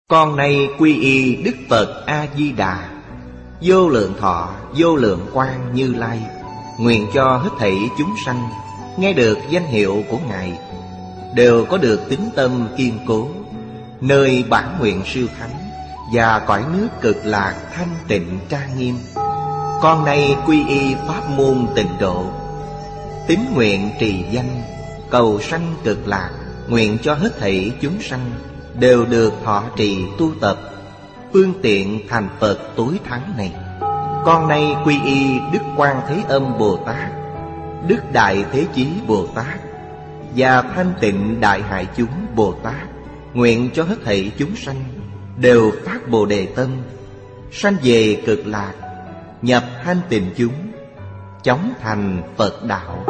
Con nay quy y Đức Phật A-di-đà, vô lượng thọ vô lượng quang Như Lai. Nguyện cho hết thảy chúng sanh nghe được danh hiệu của Ngài đều có được tín tâm kiên cố, nơi bản nguyện siêu thắng và cõi nước cực lạc thanh tịnh trang nghiêm. Con nay quy y pháp môn Tịnh độ, tín nguyện trì danh cầu sanh cực lạc. Nguyện cho hết thảy chúng sanh đều được thọ trì tu tập phương tiện thành Phật tối thắng này. Con nay quy y Đức Quan Thế Âm Bồ Tát, Đức Đại Thế Chí Bồ Tát và Thanh Tịnh Đại Hải Chúng Bồ Tát. Nguyện cho hết thảy chúng sanh đều phát Bồ Đề tâm, sanh về cực lạc, nhập thanh tịnh chúng, chóng thành Phật đạo.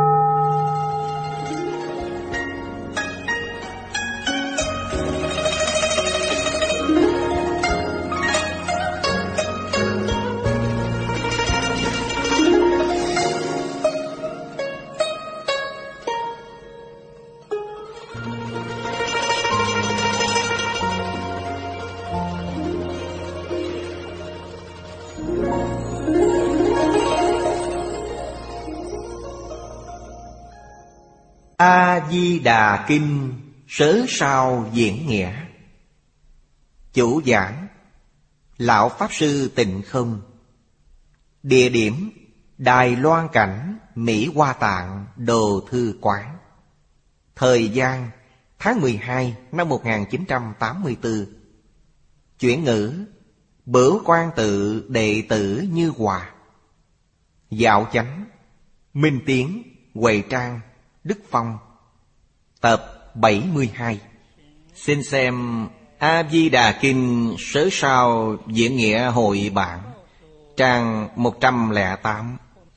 A-di-đà Kinh Sớ Sao Diễn Nghĩa. Chủ giảng Lão Pháp Sư Tịnh Không. Địa điểm Đài Loan Cảnh, Mỹ Hoa Tạng, Đồ Thư Quán. Thời gian tháng 12 năm 1984. Chuyển ngữ Bửu Quan Tự đệ tử Như Hòa. Dạo Chánh Minh Tiến, Huệ Trang, Đức Phong. Tập 72. Xin xem A-di-đà Kinh Sớ Sao Diễn Nghĩa Hội Bản, trang 108.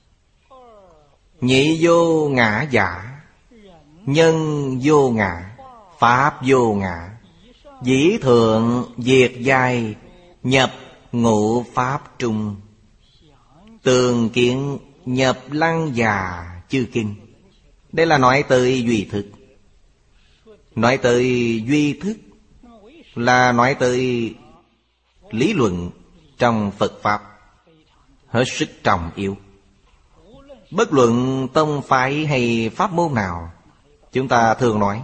Nhị vô ngã giả, nhân vô ngã, pháp vô ngã, dĩ thượng diệt giai, nhập ngũ pháp trung. Tường kiến nhập lăng già chư kinh. Đây là nói tới duy thức. Nói tới duy thức là nói tới lý luận trong Phật Pháp, hết sức trọng yếu. Bất luận tông phái hay pháp môn nào, chúng ta thường nói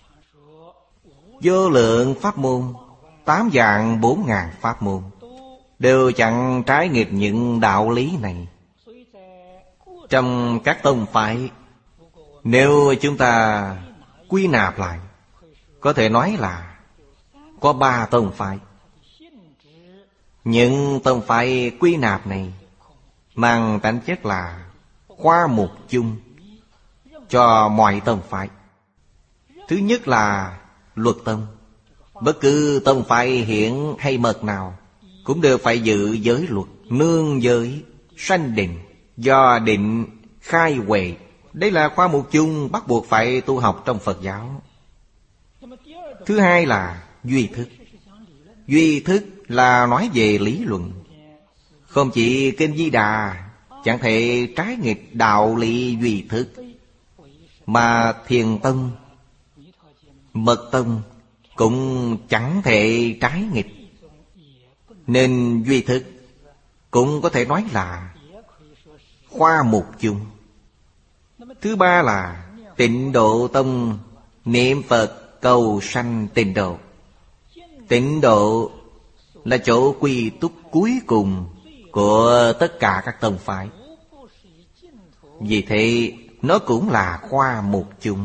vô lượng pháp môn, 8 vạn 4 ngàn pháp môn, đều chẳng trái nghịch những đạo lý này. Trong các tông phái, nếu chúng ta quy nạp lại, có thể nói là có 3 tông phái. Những tông phái quy nạp này mang tính chất là khoa mục chung cho mọi tông phái. Thứ nhất là luật tông. Bất cứ tông phái hiển hay mật nào cũng đều phải giữ giới luật, nương giới, sanh định, do định khai huệ. Đây là khoa mục chung bắt buộc phải tu học trong Phật giáo. Thứ hai là duy thức. Duy thức là nói về lý luận. Không chỉ Kinh Di Đà chẳng thể trái nghịch đạo lý duy thức, mà Thiền Tông, Mật Tông cũng chẳng thể trái nghịch. Nên duy thức cũng có thể nói là khoa mục chung. Thứ ba là Tịnh Độ Tông, niệm Phật cầu sanh tịnh độ. Tịnh độ là chỗ quy túc cuối cùng của tất cả các tông phái. Vì thế nó cũng là khoa mục chung.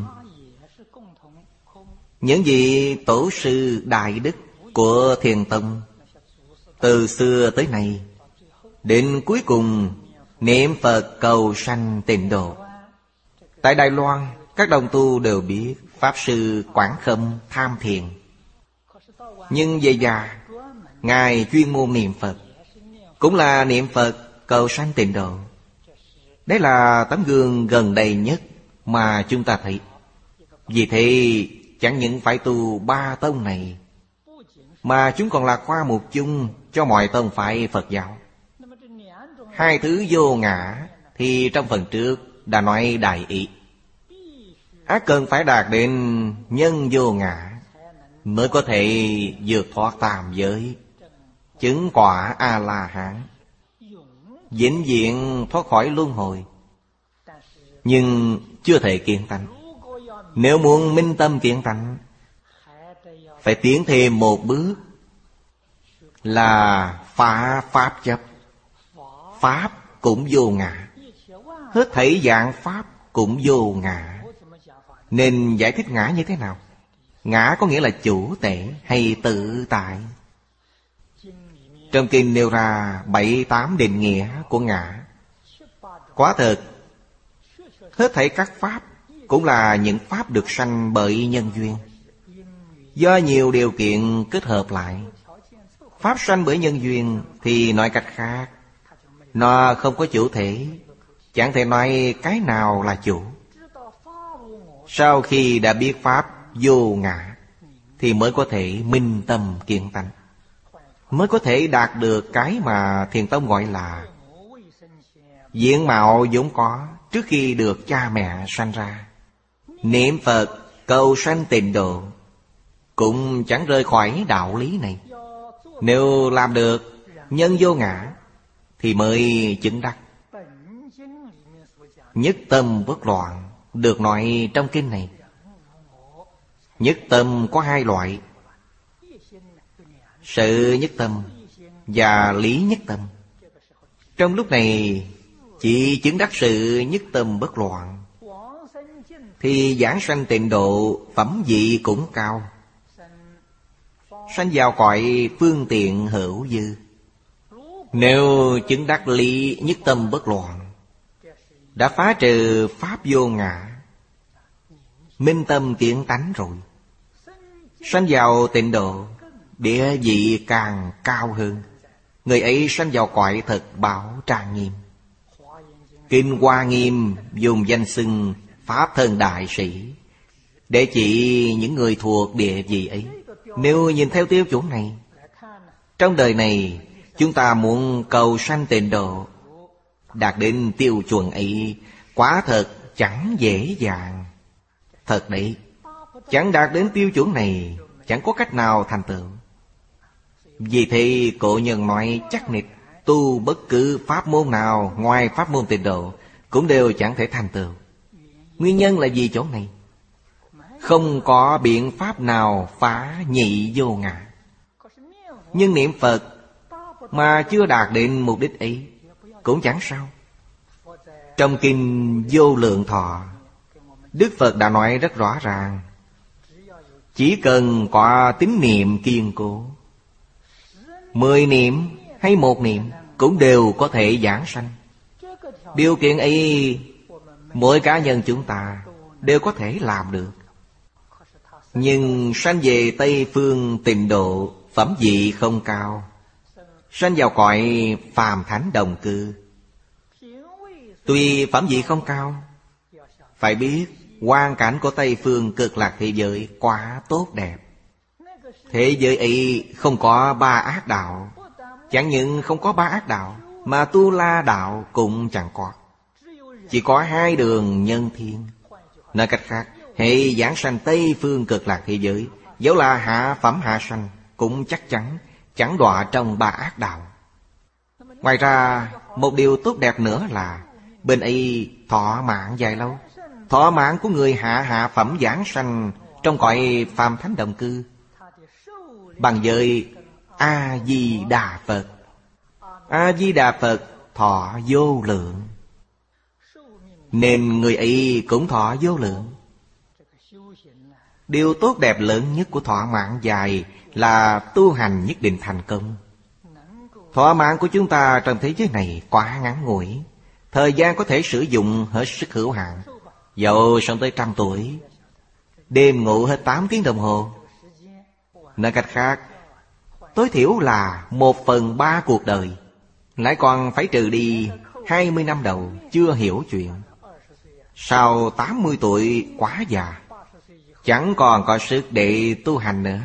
Những vị tổ sư đại đức của Thiền Tông từ xưa tới nay, đến cuối cùng niệm Phật cầu sanh tịnh độ. Tại Đài Loan, các đồng tu đều biết Pháp Sư Quảng Khâm tham thiền. Nhưng về già, Ngài chuyên môn niệm Phật, cũng là niệm Phật cầu sanh tịnh độ. Đấy là tấm gương gần đây nhất mà chúng ta thấy. Vì thế chẳng những phải tu 3 tông này, mà chúng còn là khoa mục chung cho mọi tông phái Phật giáo. 2 thứ vô ngã thì trong phần trước đã nói đại ý. Cần phải đạt đến nhân vô ngã mới có thể vượt thoát tam giới, chứng quả A-la-hán, vĩnh viễn thoát khỏi luân hồi. Nhưng chưa thể kiến tánh. Nếu muốn minh tâm kiến tánh, phải tiến thêm một bước, là phá pháp chấp. Pháp cũng vô ngã, hết thảy dạng pháp cũng vô ngã. Nên giải thích ngã như thế nào? Ngã có nghĩa là chủ tể hay tự tại. Trong kinh nêu ra 7-8 định nghĩa của ngã. Quả thực, hết thảy các pháp cũng là những pháp được sanh bởi nhân duyên, do nhiều điều kiện kết hợp lại. Pháp sanh bởi nhân duyên thì nói cách khác, nó không có chủ thể, chẳng thể nói cái nào là chủ. Sau khi đã biết pháp vô ngã, thì mới có thể minh tâm kiến tánh, mới có thể đạt được cái mà Thiền Tông gọi là diện mạo vốn có trước khi được cha mẹ sanh ra. Niệm Phật cầu sanh tịnh độ cũng chẳng rời khỏi đạo lý này. Nếu làm được nhân vô ngã thì mới chứng đắc nhất tâm bất loạn, được nói trong kinh này. Nhất tâm có 2 loại: sự nhất tâm và lý nhất tâm. Trong lúc này chỉ chứng đắc sự nhất tâm bất loạn, thì giảng sanh tịnh độ phẩm vị cũng cao, sanh vào cõi phương tiện hữu dư. Nếu chứng đắc lý nhất tâm bất loạn, đã phá trừ pháp vô ngã, minh tâm kiến tánh rồi, sanh vào tịnh độ, địa vị càng cao hơn. Người ấy sanh vào cõi thật bảo trang nghiêm. Kinh Hoa Nghiêm dùng danh xưng Pháp Thân Đại Sĩ để chỉ những người thuộc địa vị ấy. Nếu nhìn theo tiêu chuẩn này, trong đời này chúng ta muốn cầu sanh tịnh độ, đạt đến tiêu chuẩn ấy quả thật chẳng dễ dàng. Thật đấy, chẳng đạt đến tiêu chuẩn này, chẳng có cách nào thành tựu. Vì thế cổ nhân nói chắc nịch, tu bất cứ pháp môn nào ngoài pháp môn tịnh độ cũng đều chẳng thể thành tựu. Nguyên nhân là vì chỗ này, không có biện pháp nào phá nhị vô ngã. Nhưng niệm Phật mà chưa đạt đến mục đích ấy cũng chẳng sao. Trong kinh Vô Lượng Thọ, Đức Phật đã nói rất rõ ràng, chỉ cần có tín niệm kiên cố, 10 niệm hay 1 niệm cũng đều có thể giảng sanh. Điều kiện ấy mỗi cá nhân chúng ta đều có thể làm được. Nhưng sanh về Tây Phương tịnh độ phẩm vị không cao, sanh vào cõi phàm thánh đồng cư. Tuy phẩm vị không cao, phải biết hoàn cảnh của Tây Phương Cực Lạc thế giới quá tốt đẹp. Thế giới ấy không có 3 ác đạo. Chẳng những không có 3 ác đạo, mà Tu La đạo cũng chẳng có. Chỉ có 2 đường nhân thiên. Nói cách khác, hệ giảng sanh Tây Phương Cực Lạc thế giới, dẫu là hạ phẩm hạ sanh, cũng chắc chắn chẳng đọa trong 3 ác đạo. Ngoài ra, một điều tốt đẹp nữa là bên ấy thọ mạng dài lâu. Thọ mạng của người hạ phẩm giảng sanh trong cõi phàm thánh đồng cư bằng với A-di-đà Phật. A-di-đà Phật thọ vô lượng, nên người ấy cũng thọ vô lượng. Điều tốt đẹp lớn nhất của thọ mạng dài là tu hành nhất định thành công. Thọ mạng của chúng ta trong thế giới này quá ngắn ngủi, thời gian có thể sử dụng hết sức hữu hạn. Dẫu sống tới 100 tuổi, đêm ngủ hết 8 tiếng đồng hồ. Nói cách khác, tối thiểu là 1/3 cuộc đời, lại còn phải trừ đi 20 năm đầu chưa hiểu chuyện. Sau 80 tuổi quá già, chẳng còn có sức để tu hành nữa,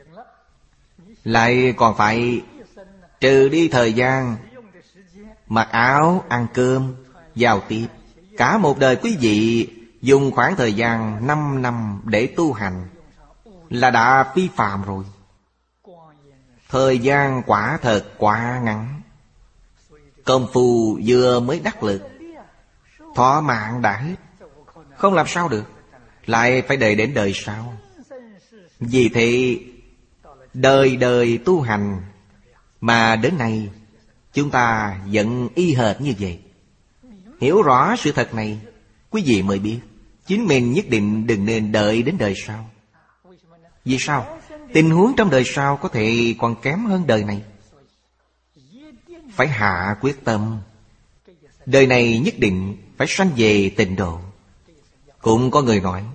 lại còn phải trừ đi thời gian mặc áo, ăn cơm, giao tiếp. Cả một đời quý vị dùng khoảng thời gian 5 năm để tu hành, là đã phi phàm rồi. Thời gian quả thật quá ngắn. Công phu vừa mới đắc lực, thọ mạng đã hết, không làm sao được, lại phải đợi đến đời sau. Vì thế đời đời tu hành, mà đến nay chúng ta vẫn y hệt như vậy. Hiểu rõ sự thật này, quý vị mới biết chính mình nhất định đừng nên đợi đến đời sau. Vì sao? Tình huống trong đời sau có thể còn kém hơn đời này. Phải hạ quyết tâm, đời này nhất định phải sanh về tịnh độ. Cũng có người nói,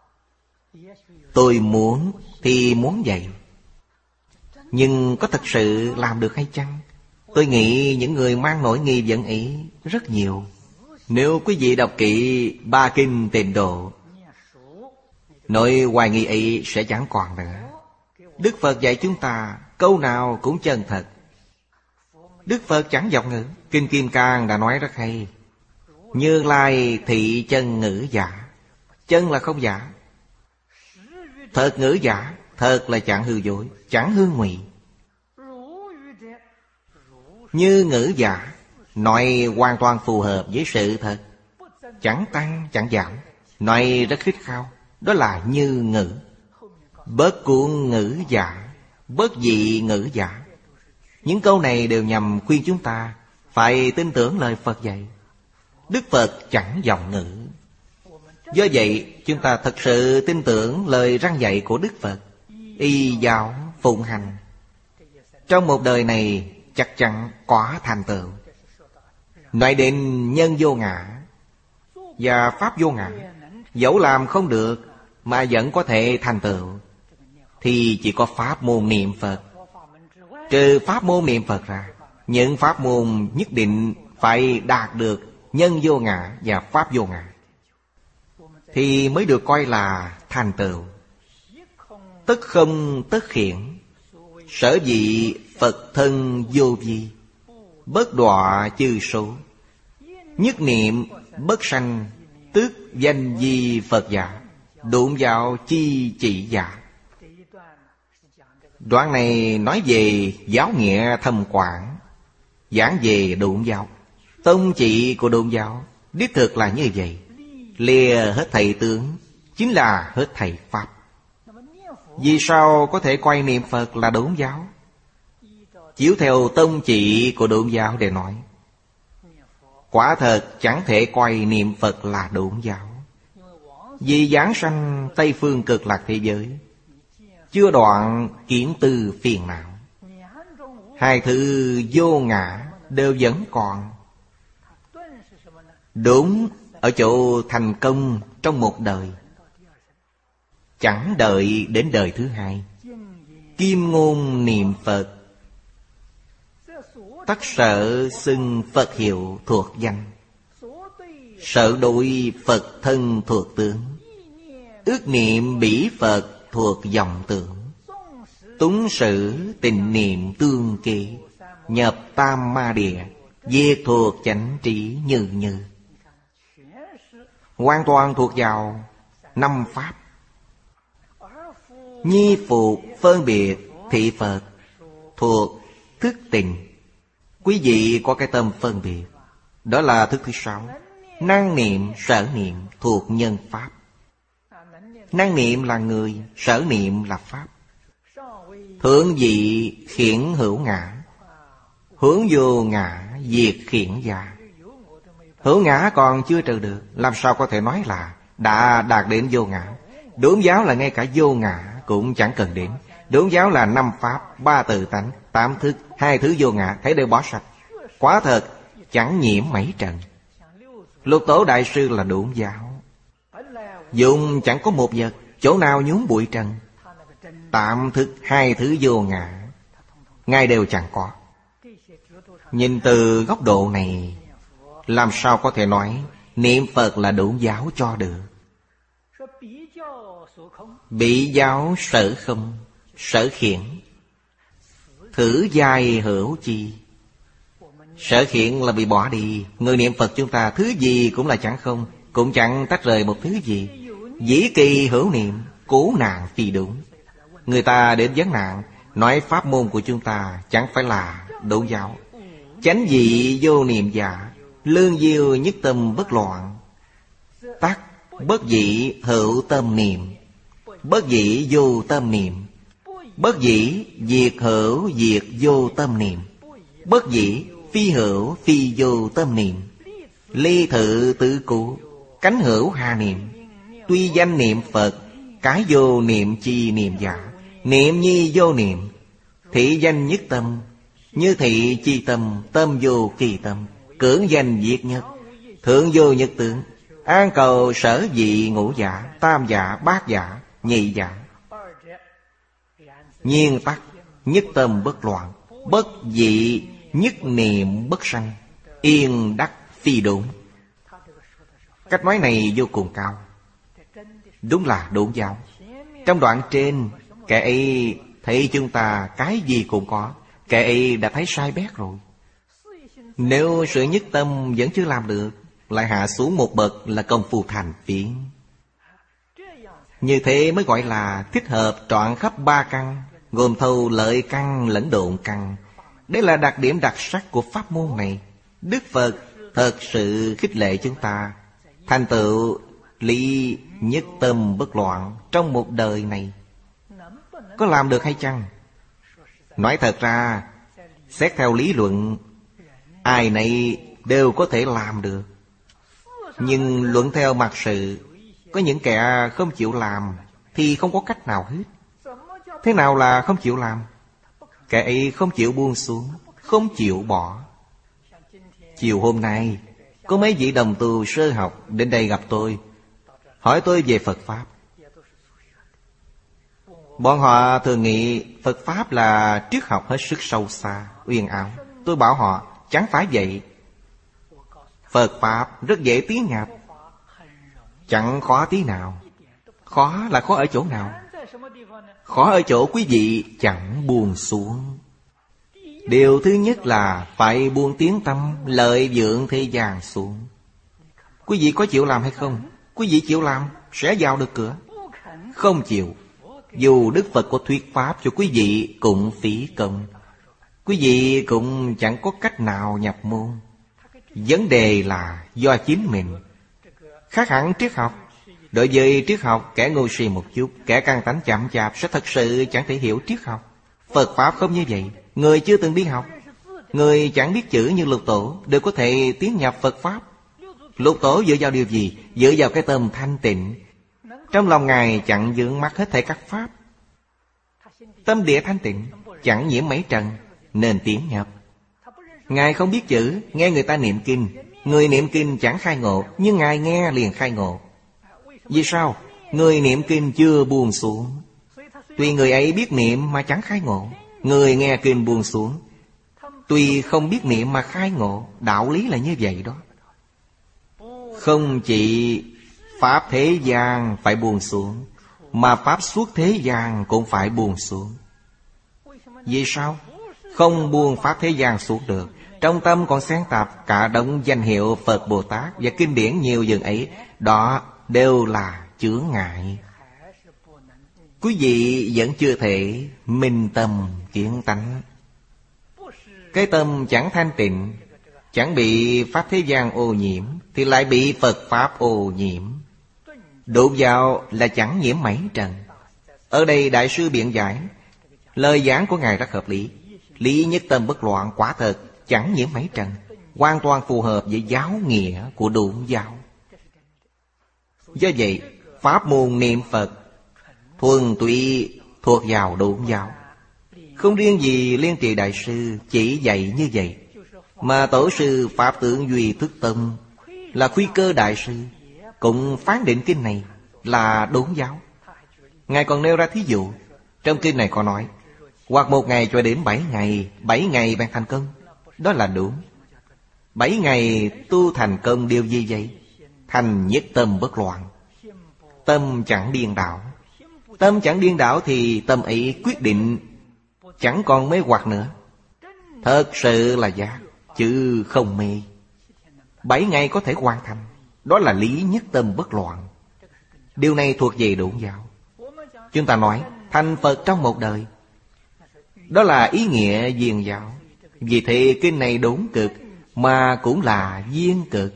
tôi muốn thì muốn vậy, nhưng có thật sự làm được hay chăng? Tôi nghĩ những người mang nỗi nghi vấn ấy rất nhiều. Nếu quý vị đọc kỹ ba kinh tịnh độ, nỗi hoài nghi ấy sẽ chẳng còn nữa. Đức Phật dạy chúng ta câu nào cũng chân thật. Đức Phật chẳng vọng ngữ. Kinh Kim Cang đã nói rất hay: Như Lai thị chân ngữ giả. Chân là không giả, thật ngữ giả. Thật là chẳng hư dối, chẳng hư ngụy. Như ngữ giả, nói hoàn toàn phù hợp với sự thật, chẳng tăng chẳng giảm, nói rất khích khao. Đó là như ngữ. Bất cuồng ngữ giả, bất dị ngữ giả. Những câu này đều nhằm khuyên chúng ta phải tin tưởng lời Phật dạy. Đức Phật chẳng vọng ngữ. Do vậy chúng ta thật sự tin tưởng lời răn dạy của Đức Phật, y giáo phụng hành. Trong một đời này chắc chắn có thành tựu. Nói đến nhân vô ngã và pháp vô ngã, dẫu làm không được mà vẫn có thể thành tựu, thì chỉ có pháp môn niệm Phật. Trừ pháp môn niệm Phật ra, những pháp môn nhất định phải đạt được nhân vô ngã và pháp vô ngã, thì mới được coi là thành tựu. Tất không tất khiển, sở dĩ Phật thân vô vi, bất đọa chư số, nhất niệm bất sanh, tức danh di Phật giả, độn vào chi chỉ giả. Đoạn này nói về giáo nghĩa thâm quảng, giảng về độn giáo. Tông chỉ của độn giáo đích thực là như vậy. Lìa hết thầy tướng, chính là hết thầy pháp. Vì sao có thể coi niệm Phật là độn giáo? Chiếu theo tông chỉ của độn giáo để nói, quả thật chẳng thể coi niệm Phật là độn giáo. Vì giảng sanh Tây Phương Cực Lạc thế giới, chưa đoạn kiến tư phiền não, hai thứ vô ngã đều vẫn còn. Đúng ở chỗ thành công trong một đời, chẳng đợi đến đời thứ hai. Kim ngôn niệm Phật, tất sở xưng Phật hiệu thuộc danh, sở đối Phật thân thuộc tướng, ước niệm bỉ Phật thuộc dòng tưởng, túng sử tình niệm tương kỳ, nhập tam ma địa, diệt thuộc chánh trí như như. Hoàn toàn thuộc vào năm pháp. Nhi phục phân biệt thị Phật thuộc thức tình. Quý vị có cái tâm phân biệt, đó là thức thứ sáu. Năng niệm sở niệm thuộc nhân pháp. Năng niệm là người, sở niệm là pháp. Thượng vị khiển hữu ngã, hướng vô ngã diệt khiển giả. Hữu ngã còn chưa trừ được, làm sao có thể nói là đã đạt đến vô ngã? Đốn giáo là ngay cả vô ngã cũng chẳng cần đến. Đốn giáo là năm pháp, ba tự tánh, tám thức, hai thứ vô ngã, thấy đều bỏ sạch. Quả thật chẳng nhiễm mấy trần. Lục Tổ Đại Sư là đốn giáo, dùng chẳng có một vật, chỗ nào nhúng bụi trần. Tạm thức, hai thứ vô ngã, ngay đều chẳng có. Nhìn từ góc độ này, làm sao có thể nói niệm Phật là đốn giáo cho được? Bị giáo sở không, sở khiển, thử giai hữu chi. Sở khiển là bị bỏ đi. Người niệm Phật chúng ta thứ gì cũng là chẳng không, cũng chẳng tách rời một thứ gì. Dĩ kỳ hữu niệm, cố nạn phi đúng. Người ta đến vấn nạn, nói pháp môn của chúng ta chẳng phải là đổ giáo. Chánh dị vô niệm giả, lương diêu nhất tâm bất loạn. Tắc bất dĩ hữu tâm niệm, bất dĩ vô tâm niệm. Bất dĩ diệt hữu diệt vô tâm niệm, bất dĩ phi hữu phi vô tâm niệm. Ly thự tự cụ, cánh hữu hà niệm. Tuy danh niệm Phật, cái vô niệm chi niệm giả. Niệm nhi vô niệm, thị danh nhất tâm. Như thị chi tâm, tâm vô kỳ tâm. Cưỡng danh diệt nhất, thượng vô nhất tướng. An cầu sở dị ngũ giả, tam giả, bát giả, nhị giả. Nhiên tắc nhất tâm bất loạn, bất dị nhất niệm bất sanh. Yên đắc phi đốn. Cách nói này vô cùng cao, đúng là đốn giáo. Trong đoạn trên, kẻ ấy thấy chúng ta cái gì cũng có, kẻ ấy đã thấy sai bét rồi. Nếu sự nhất tâm vẫn chưa làm được, lại hạ xuống một bậc là công phu thành phiến. Như thế mới gọi là thích hợp trọn khắp ba căn, gồm thâu lợi căn lẫn độn căn. Đây là đặc điểm đặc sắc của pháp môn này. Đức Phật thật sự khích lệ chúng ta thành tựu lý nhất tâm bất loạn trong một đời này. Có làm được hay chăng? Nói thật ra, xét theo lý luận, ai nấy đều có thể làm được. Nhưng luận theo mặt sự, có những kẻ không chịu làm thì không có cách nào hết. Thế nào là không chịu làm? Kẻ ấy không chịu buông xuống, không chịu bỏ. Chiều hôm nay, có mấy vị đồng tu sơ học đến đây gặp tôi, hỏi tôi về Phật Pháp. Bọn họ thường nghĩ Phật Pháp là triết học hết sức sâu xa, uyên ảo. Tôi bảo họ, chẳng phải vậy. Phật Pháp rất dễ tiến nhập, chẳng khó tí nào. Khó là khó ở chỗ nào? Khó ở chỗ quý vị chẳng buông xuống. Điều thứ nhất là phải buông tiếng tâm lợi dưỡng thế gian xuống. Quý vị có chịu làm hay không? Quý vị chịu làm sẽ vào được cửa. Không chịu, dù Đức Phật có thuyết pháp cho quý vị cũng phí công. Quý vị cũng chẳng có cách nào nhập môn. Vấn đề là do chính mình. Khác hẳn triết học. Đối với triết học, kẻ ngu si một chút, kẻ căn tánh chậm chạp sẽ thật sự chẳng thể hiểu triết học. Phật Pháp không như vậy. Người chưa từng đi học, người chẳng biết chữ như Lục Tổ đều có thể tiến nhập Phật Pháp. Lục Tổ dựa vào điều gì? Dựa vào cái tâm thanh tịnh. Trong lòng Ngài chẳng vướng mắc hết thảy các pháp. Tâm địa thanh tịnh, chẳng nhiễm mấy trần, nên tiến nhập. Ngài không biết chữ, nghe người ta niệm kinh. Người niệm kinh chẳng khai ngộ, nhưng Ngài nghe liền khai ngộ. Vì sao? Người niệm kinh chưa buông xuống. Tuy người ấy biết niệm mà chẳng khai ngộ. Người nghe kinh buông xuống, tuy không biết niệm mà khai ngộ. Đạo lý là như vậy đó. Không chỉ pháp thế gian phải buông xuống, mà pháp suốt thế gian cũng phải buông xuống. Vì sao? Không buông pháp thế gian xuống được, trong tâm còn xen tạp cả đống danh hiệu Phật Bồ Tát và kinh điển nhiều dường ấy. Đó đều là chướng ngại. Quý vị vẫn chưa thể minh tâm kiến tánh. Cái tâm chẳng thanh tịnh, chẳng bị pháp thế gian ô nhiễm, thì lại bị Phật Pháp ô nhiễm. Đụng vào là chẳng nhiễm mảy trần. Ở đây Đại sư biện giải, lời giảng của Ngài rất hợp lý. Lý nhất tâm bất loạn quả thật chẳng nhiễm mảy trần, hoàn toàn phù hợp với giáo nghĩa của đụng giáo. Do vậy, pháp môn niệm Phật thuần túy thuộc vào độn giáo. Không riêng gì Liên Trì Đại sư chỉ dạy như vậy, mà Tổ sư Pháp Tượng Duy Thức Tông là Khuyên Cơ Đại sư cũng phán định kinh này là độn giáo. Ngài còn nêu ra thí dụ. Trong kinh này có nói, hoặc 1 ngày cho đến 7 ngày, 7 ngày bạn thành công. Đó là đúng. 7 ngày tu thành công điều gì vậy? Thành nhất tâm bất loạn, tâm chẳng điên đảo. Tâm chẳng điên đảo thì tâm ấy quyết định, chẳng còn mê hoặc nữa. Thật sự là giác, chứ không mê. 7 ngày có thể hoàn thành. Đó là lý nhất tâm bất loạn. Điều này thuộc về độn giáo. Chúng ta nói thành Phật trong một đời. Đó là ý nghĩa viên giáo. Vì thế kinh này đốn cực mà cũng là viên cực.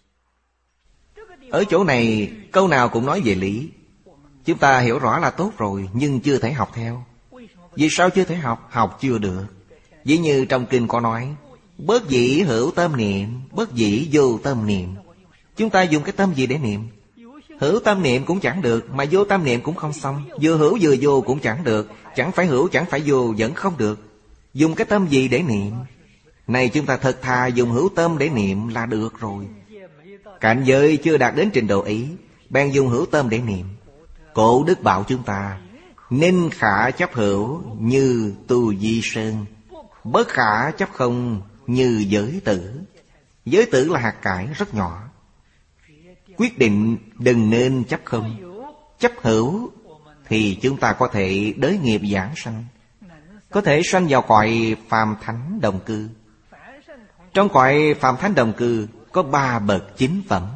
Ở chỗ này câu nào cũng nói về lý. Chúng ta hiểu rõ là tốt rồi, nhưng chưa thể học theo. Vì sao chưa thể học? Học chưa được. Ví như trong kinh có nói, bất dĩ hữu tâm niệm, bất dĩ vô tâm niệm. Chúng ta dùng cái tâm gì để niệm? Hữu tâm niệm cũng chẳng được, mà vô tâm niệm cũng không xong. Vừa hữu vừa vô cũng chẳng được. Chẳng phải hữu chẳng phải vô vẫn không được. Dùng cái tâm gì để niệm? Này chúng ta thật thà dùng hữu tâm để niệm là được rồi. Cảnh giới chưa đạt đến trình độ ấy, bèn dùng hữu tâm để niệm. Cổ đức bảo chúng ta, nên khả chấp hữu như tu di sơn, bất khả chấp không như giới tử. Giới tử là hạt cải rất nhỏ. Quyết định đừng nên chấp không. Chấp hữu thì chúng ta có thể đới nghiệp giảng sanh, có thể sanh vào cõi phàm thánh đồng cư. Trong cõi phàm thánh đồng cư có 3 bậc chính phẩm.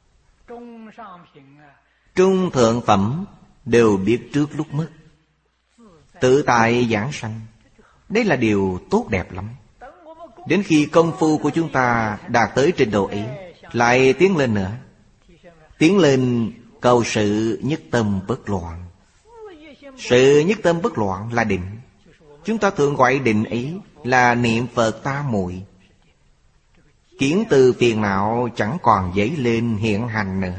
Trung thượng phẩm đều biết trước lúc mất, tự tại giảng sanh. Đây là điều tốt đẹp lắm. Đến khi công phu của chúng ta đạt tới trình độ ấy, lại tiến lên nữa. Tiến lên cầu sự nhất tâm bất loạn. Sự nhất tâm bất loạn là định. Chúng ta thường gọi định ấy là niệm Phật tam muội. Kiến từ phiền não chẳng còn dấy lên hiện hành nữa,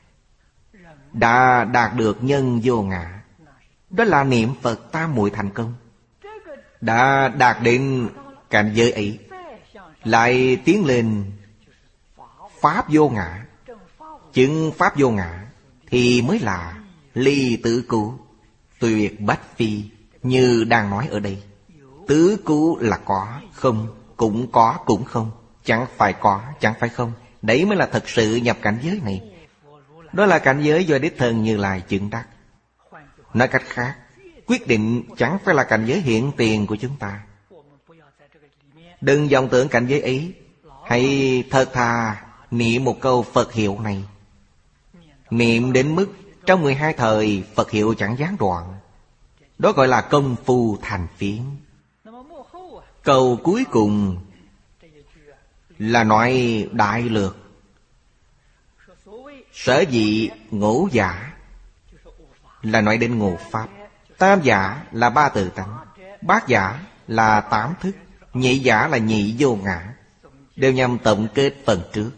đã đạt được nhân vô ngã. Đó là niệm Phật tam muội thành công. Đã đạt đến cảnh giới ấy, lại tiến lên pháp vô ngã. Chứng pháp vô ngã thì mới là ly tứ cứu, tuyệt bách phi. Như đang nói ở đây, tứ cứu là có, không, cũng có, cũng không. Chẳng phải có, chẳng phải không. Đấy mới là thật sự nhập cảnh giới này. Đó là cảnh giới do Đích Thân Như Lai chứng đắc. Nói cách khác, quyết định chẳng phải là cảnh giới hiện tiền của chúng ta. Đừng vọng tưởng cảnh giới ấy. Hãy thật thà niệm một câu Phật hiệu này. Niệm đến mức trong 12 thời Phật hiệu chẳng gián đoạn. Đó gọi là công phu thành phiến. Câu cuối cùng là nói đại lược. Sở dĩ ngũ giả là nói đến ngũ pháp. Tam giả là 3 tự tánh. Bát giả là 8 thức. Nhị giả là nhị vô ngã. Đều nhằm tổng kết phần trước.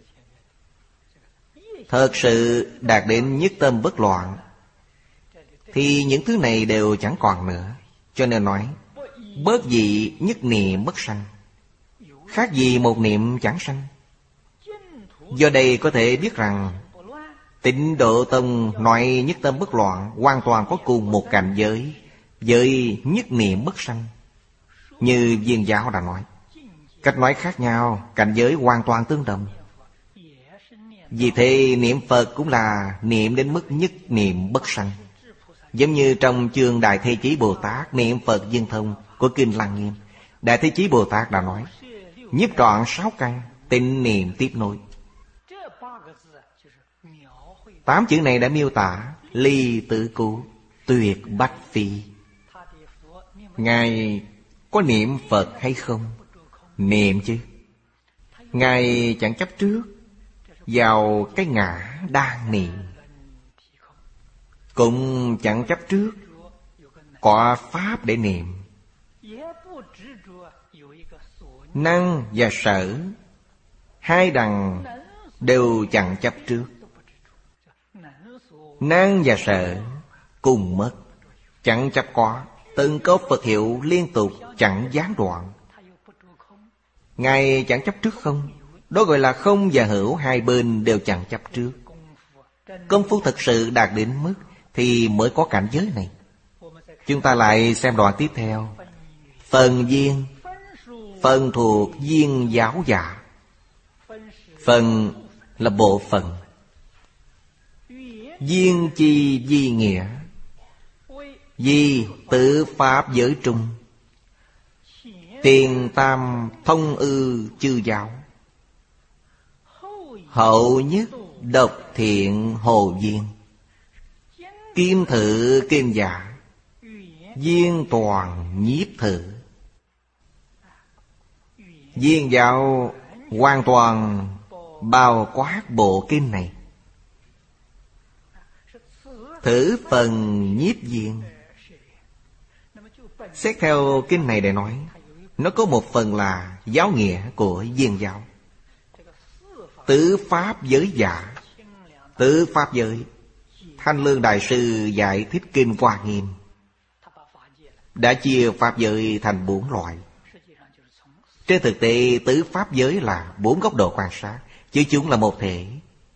Thật sự đạt đến nhất tâm bất loạn thì những thứ này đều chẳng còn nữa. Cho nên nói bất dị nhất niệm bất sanh. Khác gì một niệm chẳng sanh. Do đây có thể biết rằng Tịnh Độ Tông nói nhất tâm bất loạn hoàn toàn có cùng một cảnh giới với nhất niệm bất sanh. Như Viên Giáo đã nói, cách nói khác nhau, cảnh giới hoàn toàn tương đồng. Vì thế niệm Phật cũng là niệm đến mức nhất niệm bất sanh. Giống như trong chương Đại Thế Chí Bồ Tát niệm Phật viên thông của Kinh Lăng Nghiêm, Đại Thế Chí Bồ Tát đã nói, nhiếp trọn 6 căn, tịnh niệm tiếp nối. 8 chữ này đã miêu tả ly tự cứu, tuyệt bách phi. Ngài có niệm Phật hay không? Niệm chứ. Ngài chẳng chấp trước vào cái ngã đang niệm, cũng chẳng chấp trước có pháp để niệm. Năng và sở, hai đằng đều chẳng chấp trước. Năng và sở cùng mất, chẳng chấp có. Từng câu Phật hiệu liên tục chẳng gián đoạn. Ngài chẳng chấp trước không. Đó gọi là không và hữu, hai bên đều chẳng chấp trước. Công phu thực sự đạt đến mức thì mới có cảnh giới này. Chúng ta lại xem đoạn tiếp theo. Phần viên, phần thuộc viên giáo giả. Phần là bộ phận. Viên chi di nghĩa. Di tự pháp giới trung. Tiền tam thông ư chư giáo. Hậu nhất độc thiện hồ viên. Kim thự kim giả. Viên toàn nhiếp thử. Viên giáo hoàn toàn bao quát bộ kinh này. Thử phần nhiếp viên. Xét theo kinh này để nói, nó có một phần là giáo nghĩa của viên giáo. Tứ pháp giới giả. Tứ pháp giới, Thanh Lương Đại Sư giải thích kinh Hoa Nghiêm đã chia pháp giới thành 4 loại. Trên thực tế tứ pháp giới là 4 góc độ quan sát, chứ chúng là một thể.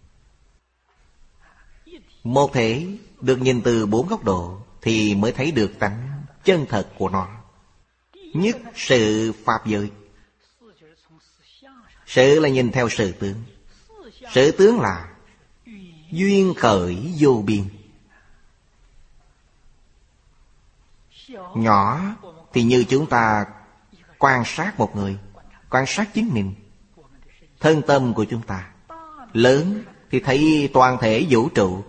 Một thể được nhìn từ 4 góc độ thì mới thấy được tánh chân thật của nó. Nhất sự pháp giới. Sự là nhìn theo sự tướng. Sự tướng là duyên khởi vô biên. Nhỏ thì như chúng ta quan sát một người, quan sát chính mình, thân tâm của chúng ta. Lớn thì thấy toàn thể vũ trụ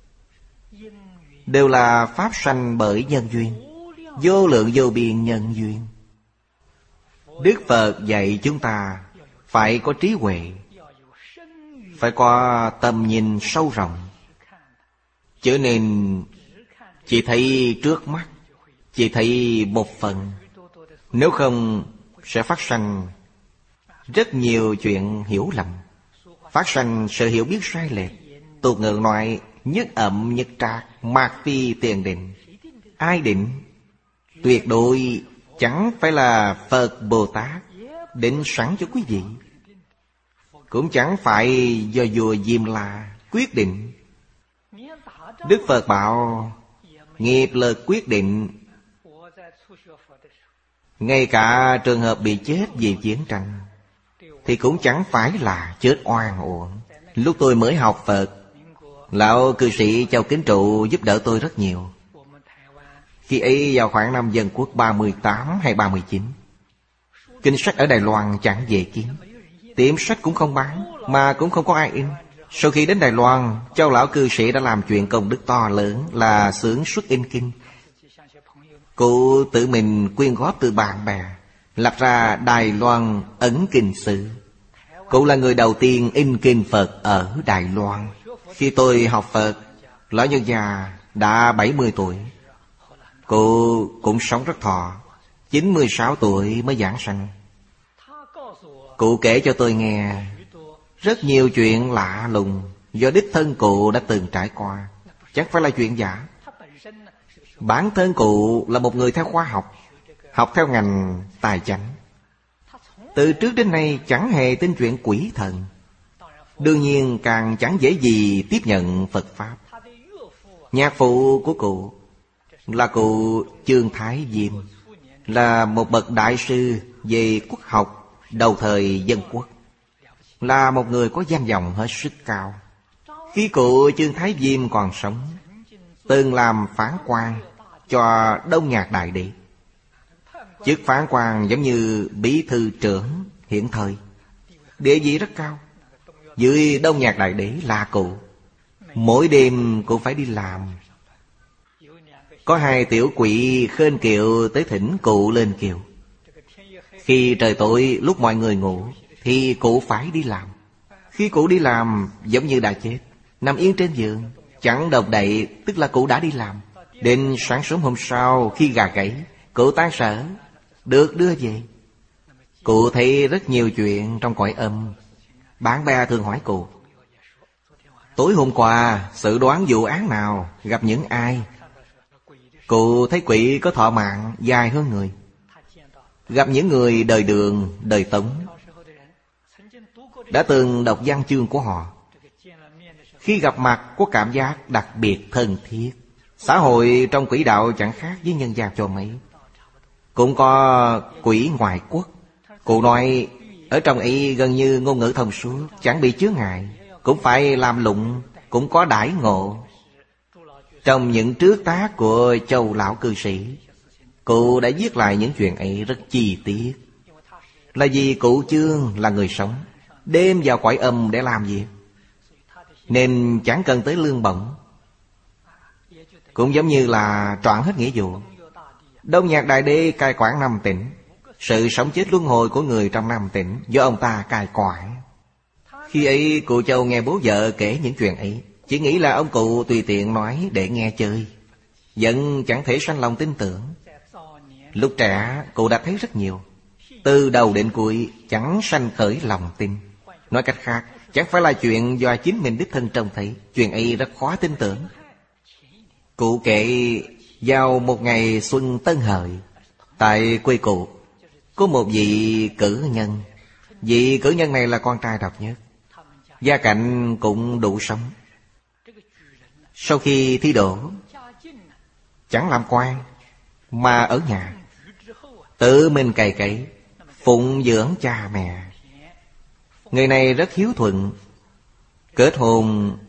đều là pháp sanh bởi nhân duyên, vô lượng vô biên nhân duyên. Đức Phật dạy chúng ta phải có trí huệ, phải có tầm nhìn sâu rộng. Cho nên chỉ thấy trước mắt, chỉ thấy một phần. Nếu không sẽ phát sanh rất nhiều chuyện hiểu lầm, phát sanh sự hiểu biết sai lệch. Tục ngữ nói nhất ậm nhất trạc, mạc phi tiền định. Ai định? Tuyệt đối chẳng phải là Phật Bồ Tát định sẵn cho quý vị, cũng chẳng phải do vua Diêm La quyết định. Đức Phật bảo nghiệp lực quyết định. Ngay cả trường hợp bị chết vì chiến tranh thì cũng chẳng phải là chết oan uổng. Lúc tôi mới học Phật, lão cư sĩ Châu Kính Trụ giúp đỡ tôi rất nhiều. Khi ấy vào khoảng năm Dân Quốc 38 hay 39. Kinh sách ở Đài Loan chẳng dễ kiếm, tiệm sách cũng không bán, mà cũng không có ai in. Sau khi đến Đài Loan, Châu lão cư sĩ đã làm chuyện công đức to lớn là xưởng xuất in kinh. Cụ tự mình quyên góp từ bạn bè, lập ra Đài Loan Ấn Kinh Sự. Cụ là người đầu tiên in kinh Phật ở Đài Loan. Khi tôi học Phật, lão nhân già đã 70 tuổi. Cụ cũng sống rất thọ, 96 tuổi mới giảng sanh. Cụ kể cho tôi nghe rất nhiều chuyện lạ lùng do đích thân cụ đã từng trải qua, chắc phải là chuyện giả. Bản thân cụ là một người theo khoa học, học theo ngành tài chánh. Từ trước đến nay chẳng hề tin chuyện quỷ thần. Đương nhiên càng chẳng dễ gì tiếp nhận Phật Pháp. Nhạc phụ của cụ là cụ Chương Thái Diêm, là một bậc đại sư về quốc học đầu thời Dân Quốc, là một người có danh vọng hết sức cao. Khi cụ Chương Thái Diêm còn sống, từng làm phán quan cho Đông Nhạc Đại Đế. Chức phán quan giống như bí thư trưởng hiện thời, địa vị rất cao. Dưới Đông Nhạc Đại Đế là cụ. Mỗi đêm cũng phải đi làm. Có 2 tiểu quỷ khênh kiệu tới thỉnh cụ lên kiệu. Khi trời tối lúc mọi người ngủ thì cụ phải đi làm. Khi cụ đi làm giống như đã chết, nằm yên trên giường, chẳng động đậy, tức là cụ đã đi làm. Đến sáng sớm hôm sau khi gà gáy, cụ tan sở, được đưa về. Cụ thấy rất nhiều chuyện trong cõi âm. Bạn bè thường hỏi cụ: tối hôm qua xử đoán vụ án nào, gặp những ai? Cụ thấy quỷ có thọ mạng dài hơn người, gặp những người đời Đường, đời Tống, đã từng đọc văn chương của họ. Khi gặp mặt có cảm giác đặc biệt thân thiết. Xã hội trong quỷ đạo chẳng khác với nhân gian cho mấy. Cũng có quỷ ngoại quốc. Cụ nói ở trong ấy gần như ngôn ngữ thông suốt, chẳng bị chướng ngại, cũng phải làm lụng, cũng có đãi ngộ. Trong những trước tác của Châu lão cư sĩ, cụ đã viết lại những chuyện ấy rất chi tiết. Là vì cụ Chương là người sống, đêm vào cõi âm để làm việc, nên chẳng cần tới lương bổng. Cũng giống như là trọn hết nghĩa vụ. Đông Nhạc Đại Đế cai quản 5 tỉnh. Sự sống chết luân hồi của người trong 5 tỉnh do ông ta cai quản. Khi ấy cụ Châu nghe bố vợ kể những chuyện ấy, chỉ nghĩ là ông cụ tùy tiện nói để nghe chơi, vẫn chẳng thể sanh lòng tin tưởng. Lúc trẻ cụ đã thấy rất nhiều, từ đầu đến cuối chẳng sanh khởi lòng tin. Nói cách khác, chẳng phải là chuyện do chính mình đích thân trông thấy, chuyện ấy rất khó tin tưởng. Cụ kể vào một ngày xuân Tân Hợi, tại quê cụ có một vị cử nhân. Vị cử nhân này là con trai độc nhất, gia cảnh cũng đủ sống. Sau khi thi đỗ, chẳng làm quan mà ở nhà tự mình cày cấy, phụng dưỡng cha mẹ. Người này rất hiếu thuận, kết hôn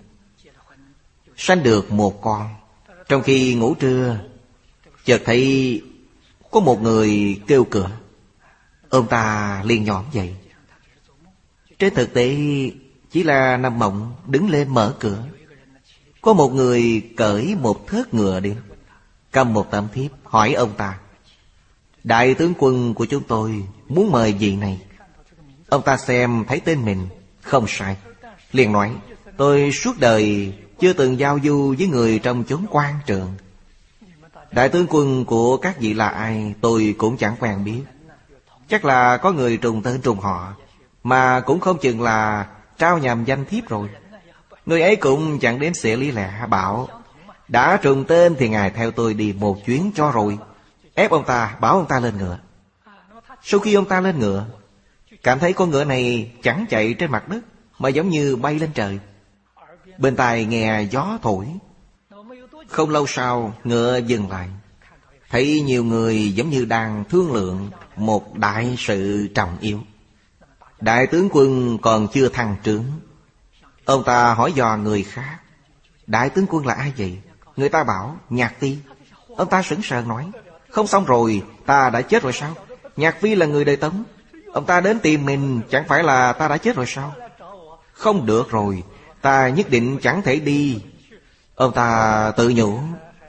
sanh được một con. Trong khi ngủ trưa, chợt thấy có một người kêu cửa. Ông ta liền nhõm dậy. Trên thực tế chỉ là nằm mộng, đứng lên mở cửa. Có một người cởi một thớt ngựa đến, cầm một tấm thiếp hỏi ông ta: đại tướng quân của chúng tôi muốn mời vị này. Ông ta xem thấy tên mình không sai, liền nói: tôi suốt đời chưa từng giao du với người trong chốn quan trường. Đại tướng quân của các vị là ai tôi cũng chẳng quen biết. Chắc là có người trùng tên trùng họ, mà cũng không chừng là trao nhầm danh thiếp rồi. Người ấy cũng chẳng đến xỉa lý lẽ, bảo đã trùng tên thì ngài theo tôi đi một chuyến cho rồi. Ép ông ta, bảo ông ta lên ngựa. Sau khi ông ta lên ngựa, cảm thấy con ngựa này chẳng chạy trên mặt đất, mà giống như bay lên trời. Bên tai nghe gió thổi. Không lâu sau, ngựa dừng lại. Thấy nhiều người giống như đang thương lượng một đại sự trọng yếu. Đại tướng quân còn chưa thăng trướng. Ông ta hỏi dò người khác: đại tướng quân là ai vậy? Người ta bảo Nhạc Phi. Ông ta sững sờ nói: không xong rồi, ta đã chết rồi sao? Nhạc Phi là người đời Tống. Ông ta đến tìm mình, chẳng phải là ta đã chết rồi sao? Không được rồi, ta nhất định chẳng thể đi. Ông ta tự nhủ: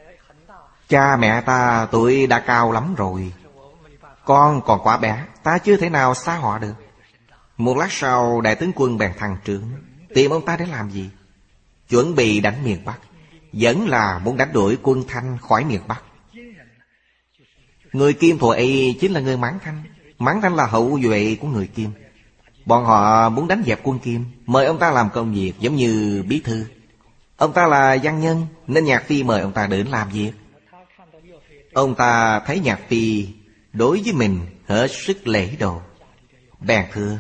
cha mẹ ta tuổi đã cao lắm rồi, con còn quá bé, ta chưa thể nào xa họ được. Một lát sau, đại tướng quân bèn thăng trướng. Tìm ông ta để làm gì? Chuẩn bị đánh miền Bắc, vẫn là muốn đánh đuổi quân Thanh khỏi miền Bắc. Người Kim thuở ấy chính là người Mãn Thanh. Mãn Thanh là hậu duệ của người Kim. Bọn họ muốn đánh dẹp quân Kim, mời ông ta làm công việc giống như bí thư. Ông ta là văn nhân, nên Nhạc Phi mời ông ta đến làm việc. Ông ta thấy Nhạc Phi đối với mình hết sức lễ độ, bèn thưa: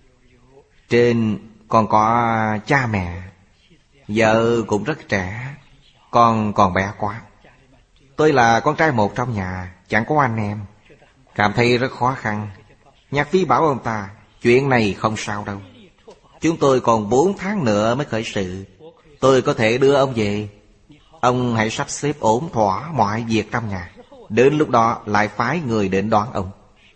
trên còn có cha mẹ, vợ cũng rất trẻ, con còn bé quá. Tôi là con trai một trong nhà, chẳng có anh em, cảm thấy rất khó khăn. Nhạc Phi bảo ông ta: chuyện này không sao đâu, chúng tôi còn 4 tháng nữa mới khởi sự, tôi có thể đưa ông về. Ông hãy sắp xếp ổn thỏa mọi việc trong nhà, đến lúc đó lại phái người đến đón ông.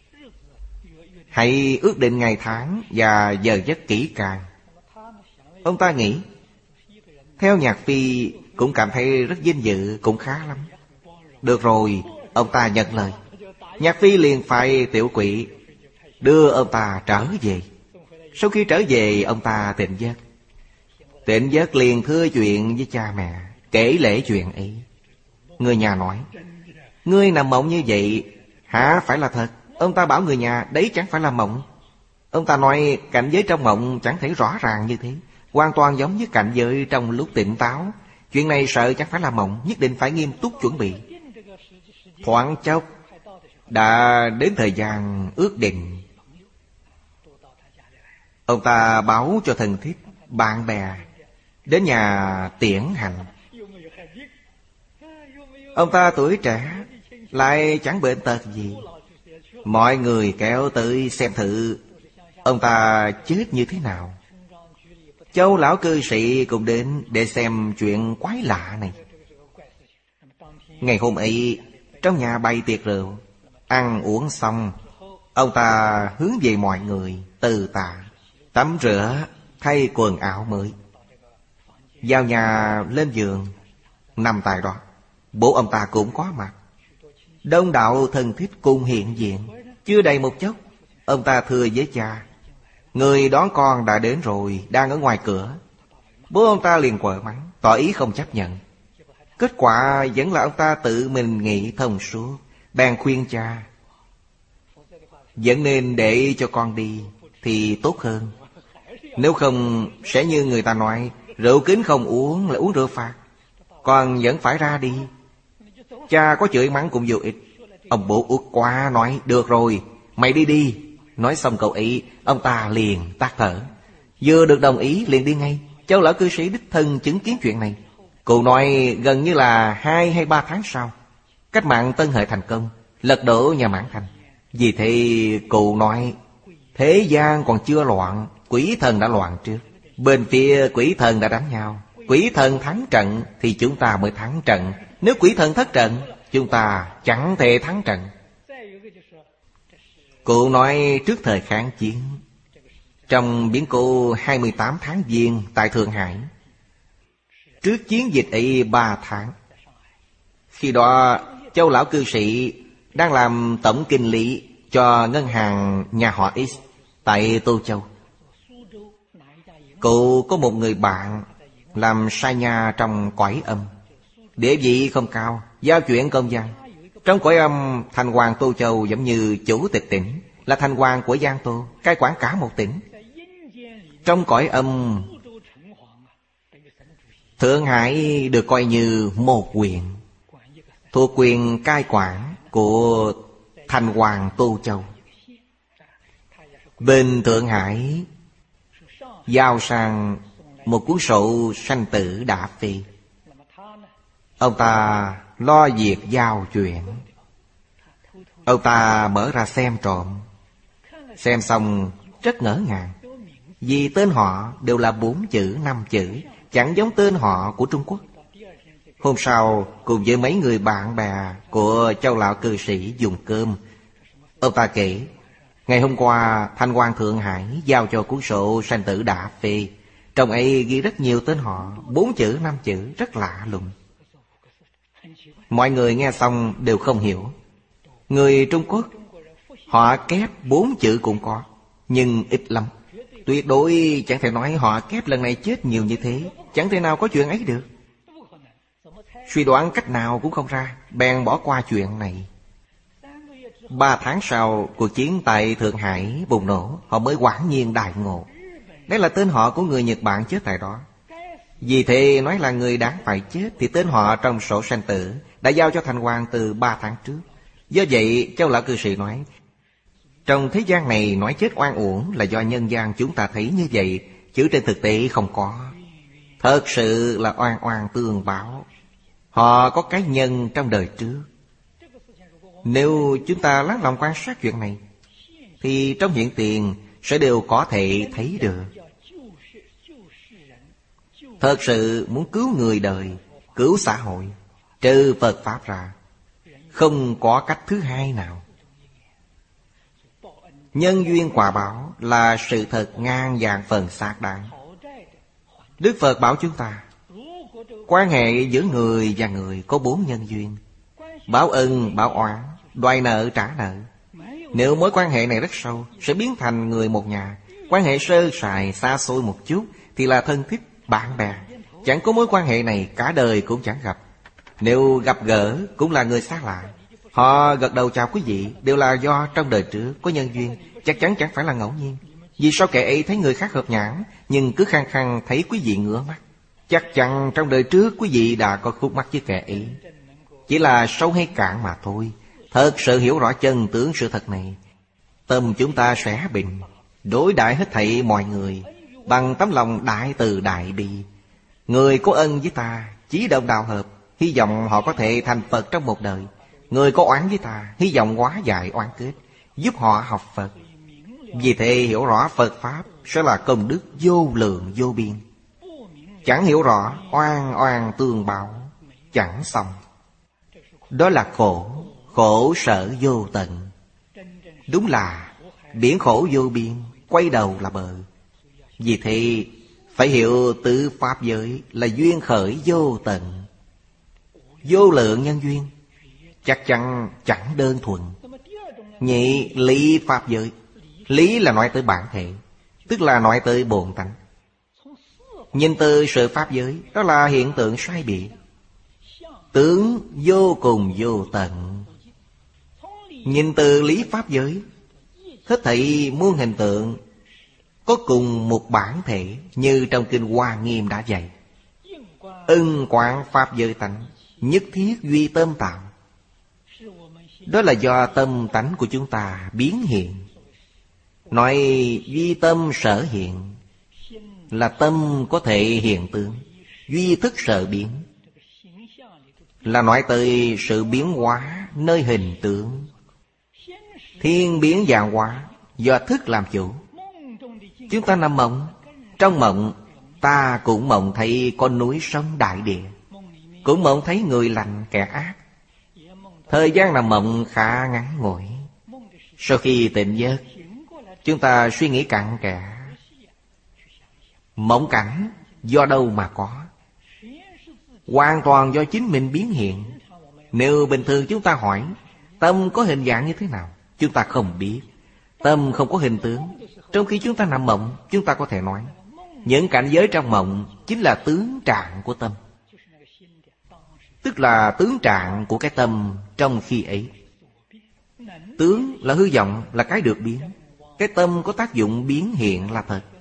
Hãy ước định ngày tháng và giờ giấc kỹ càng. Ông ta nghĩ, theo Nhạc Phi cũng cảm thấy rất vinh dự, cũng khá lắm. Được rồi, ông ta nhận lời. Nhạc Phi liền phải tiểu quỷ đưa ông ta trở về. Sau khi trở về, ông ta tỉnh giấc. Tỉnh giấc liền thưa chuyện với cha mẹ, kể lể chuyện ấy. Người nhà nói: ngươi nằm mộng như vậy hả phải là thật? Ông ta bảo người nhà: đấy chẳng phải là mộng. Ông ta nói cảnh giới trong mộng chẳng thể rõ ràng như thế, hoàn toàn giống như cảnh giới trong lúc tỉnh táo. Chuyện này sợ chẳng phải là mộng, nhất định phải nghiêm túc chuẩn bị. Thoáng chốc đã đến thời gian ước định. Ông ta báo cho thân thích, bạn bè đến nhà tiễn hành. Ông ta tuổi trẻ, lại chẳng bệnh tật gì. Mọi người kéo tới xem thử ông ta chết như thế nào. Châu lão cư sĩ cũng đến để xem chuyện quái lạ này. Ngày hôm ấy, trong nhà bày tiệc rượu. Ăn uống xong, ông ta hướng về mọi người từ tạ, tắm rửa, thay quần áo mới, vào nhà lên giường, nằm tại đó. Bố ông ta cũng có mặt. Đông đạo thân thích cùng hiện diện. Chưa đầy một chốc, ông ta thưa với cha: người đón con đã đến rồi, đang ở ngoài cửa. Bố ông ta liền quở mắng, tỏ ý không chấp nhận. Kết quả vẫn là ông ta tự mình nghĩ thông suốt, bèn khuyên cha: vẫn nên để cho con đi thì tốt hơn. Nếu không sẽ như người ta nói, rượu kính không uống là uống rượu phạt. Con vẫn phải ra đi. Cha có chửi mắng cũng vô ích. Ông bố uất quá nói: được rồi, mày đi đi. Nói xong câu ấy, ông ta liền tắt thở. Vừa được đồng ý liền đi ngay. Châu lão cư sĩ đích thân chứng kiến chuyện này. Cụ nói gần như là 2 hay 3 tháng sau, cách mạng Tân Hợi thành công, lật đổ nhà Mãn Thành. Vì thế cụ nói, thế gian còn chưa loạn, quỷ thần đã loạn trước. Bên phía quỷ thần đã đánh nhau, quỷ thần thắng trận thì chúng ta mới thắng trận. Nếu quỷ thần thất trận, chúng ta chẳng thể thắng trận. Cụ nói trước thời kháng chiến, trong biến cố 28 tháng Giêng tại Thượng Hải, trước chiến dịch ấy 3 tháng, khi đó Châu lão cư sĩ đang làm tổng kinh lý cho ngân hàng nhà họ X tại Tô Châu. Cụ có một người bạn làm sai nha trong cõi âm, địa vị không cao, giao chuyển công văn. Trong cõi âm, thành hoàng Tô Châu giống như chủ tịch tỉnh, là thành hoàng của Giang Tô, cai quản cả một tỉnh. Trong cõi âm, Thượng Hải được coi như một huyện, thuộc quyền cai quản của thành hoàng Tô Châu. Bên Thượng Hải giao sang một cuốn sổ sanh tử đã phê. Ông ta lo việc giao chuyển. Ông ta mở ra xem trộm. Xem xong rất ngỡ ngàng, vì tên họ đều là 4 chữ 5 chữ, chẳng giống tên họ của Trung Quốc. Hôm sau cùng với mấy người bạn bè của Châu lão cư sĩ dùng cơm. Ông ta kể, ngày hôm qua thành hoàng Thượng Hải giao cho cuốn sổ sanh tử đã phê. Trong ấy ghi rất nhiều tên họ, 4 chữ 5 chữ, rất lạ lùng. Mọi người nghe xong đều không hiểu. Người Trung Quốc họ kép 4 chữ cũng có, nhưng ít lắm. Tuyệt đối chẳng thể nói họ kép lần này chết nhiều như thế. Chẳng thể nào có chuyện ấy được. Suy đoán cách nào cũng không ra, bèn bỏ qua chuyện này. 3 tháng sau, cuộc chiến tại Thượng Hải bùng nổ, họ mới quả nhiên đại ngộ. Đấy là tên họ của người Nhật Bản chết tại đó. Vì thế nói là người đáng phải chết, thì tên họ trong sổ sanh tử đã giao cho thành hoàng từ 3 tháng trước. Do vậy Châu lão cư sĩ nói, trong thế gian này nói chết oan uổng là do nhân gian chúng ta thấy như vậy, chứ trên thực tế không có. Thật sự là oan oan tương báo. Họ có cái nhân trong đời trước. Nếu chúng ta lắng lòng quan sát chuyện này, thì trong hiện tiền sẽ đều có thể thấy được. Thật sự muốn cứu người đời, cứu xã hội, trừ Phật Pháp ra, không có cách thứ hai nào. Nhân duyên quả báo là sự thật ngàn vạn phần xác đáng. Đức Phật bảo chúng ta, quan hệ giữa người và người có 4 nhân duyên: báo ân, báo oán, đòi nợ, trả nợ. Nếu mối quan hệ này rất sâu, sẽ biến thành người một nhà. Quan hệ sơ sài, xa xôi một chút thì là thân thích, bạn bè. Chẳng có mối quan hệ này, cả đời cũng chẳng gặp. Nếu gặp gỡ cũng là người xa lạ. Họ gật đầu chào quý vị đều là do trong đời trước có nhân duyên, chắc chắn chẳng phải là ngẫu nhiên. Vì sao kẻ ấy thấy người khác hợp nhãn, nhưng cứ khăng khăng thấy quý vị ngửa mắt? Chắc chắn trong đời trước quý vị đã có khúc mắc với kẻ ấy. Chỉ là sâu hay cạn mà thôi. Thật sự hiểu rõ chân tướng sự thật này, tâm chúng ta sẽ bình, đối đãi hết thảy mọi người bằng tấm lòng đại từ đại bi. Người có ân với ta, chí đồng đạo hợp, hy vọng họ có thể thành Phật trong một đời. Người có oán với ta, hy vọng hóa giải oán kết, giúp họ học Phật. Vì thế hiểu rõ Phật Pháp sẽ là công đức vô lượng vô biên. Chẳng hiểu rõ, oan oan tương báo, chẳng xong. Đó là khổ, khổ sở vô tận. Đúng là biển khổ vô biên, quay đầu là bờ. Vì thế phải hiểu tứ pháp giới là duyên khởi vô tận, vô lượng nhân duyên. chắc chắn chẳng đơn thuần. Nhị lý pháp giới. Lý là nói tới bản thể, tức là nói tới bổn tánh. Nhìn từ sự pháp giới, đó là hiện tượng sai biệt, tướng vô cùng vô tận. Nhìn từ lý pháp giới, hết thảy muôn hình tượng có cùng một bản thể, như trong kinh Hoa Nghiêm đã dạy. Ưng quán pháp giới tánh, nhất thiết duy tâm tạo. Đó là do tâm tánh của chúng ta biến hiện. Nói duy tâm sở hiện, là tâm có thể hiện tướng. Duy thức sở biến, là nói tới sự biến hóa nơi hình tướng. Thiên biến vạn hóa, do thức làm chủ. Chúng ta nằm mộng, trong mộng ta cũng mộng thấy con núi sông đại địa, cũng mộng thấy người lành kẻ ác. Thời gian nằm mộng khá ngắn ngủi. Sau khi tỉnh giấc, chúng ta suy nghĩ cặn kẽ. Mộng cảnh do đâu mà có? Hoàn toàn do chính mình biến hiện. Nếu bình thường chúng ta hỏi tâm có hình dạng như thế nào, chúng ta không biết. Tâm không có hình tướng. Trong khi chúng ta nằm mộng, chúng ta có thể nói những cảnh giới trong mộng chính là tướng trạng của tâm, tức là tướng trạng của cái tâm trong khi ấy. Tướng là hư vọng, là cái được biến. Cái tâm có tác dụng biến hiện là thật.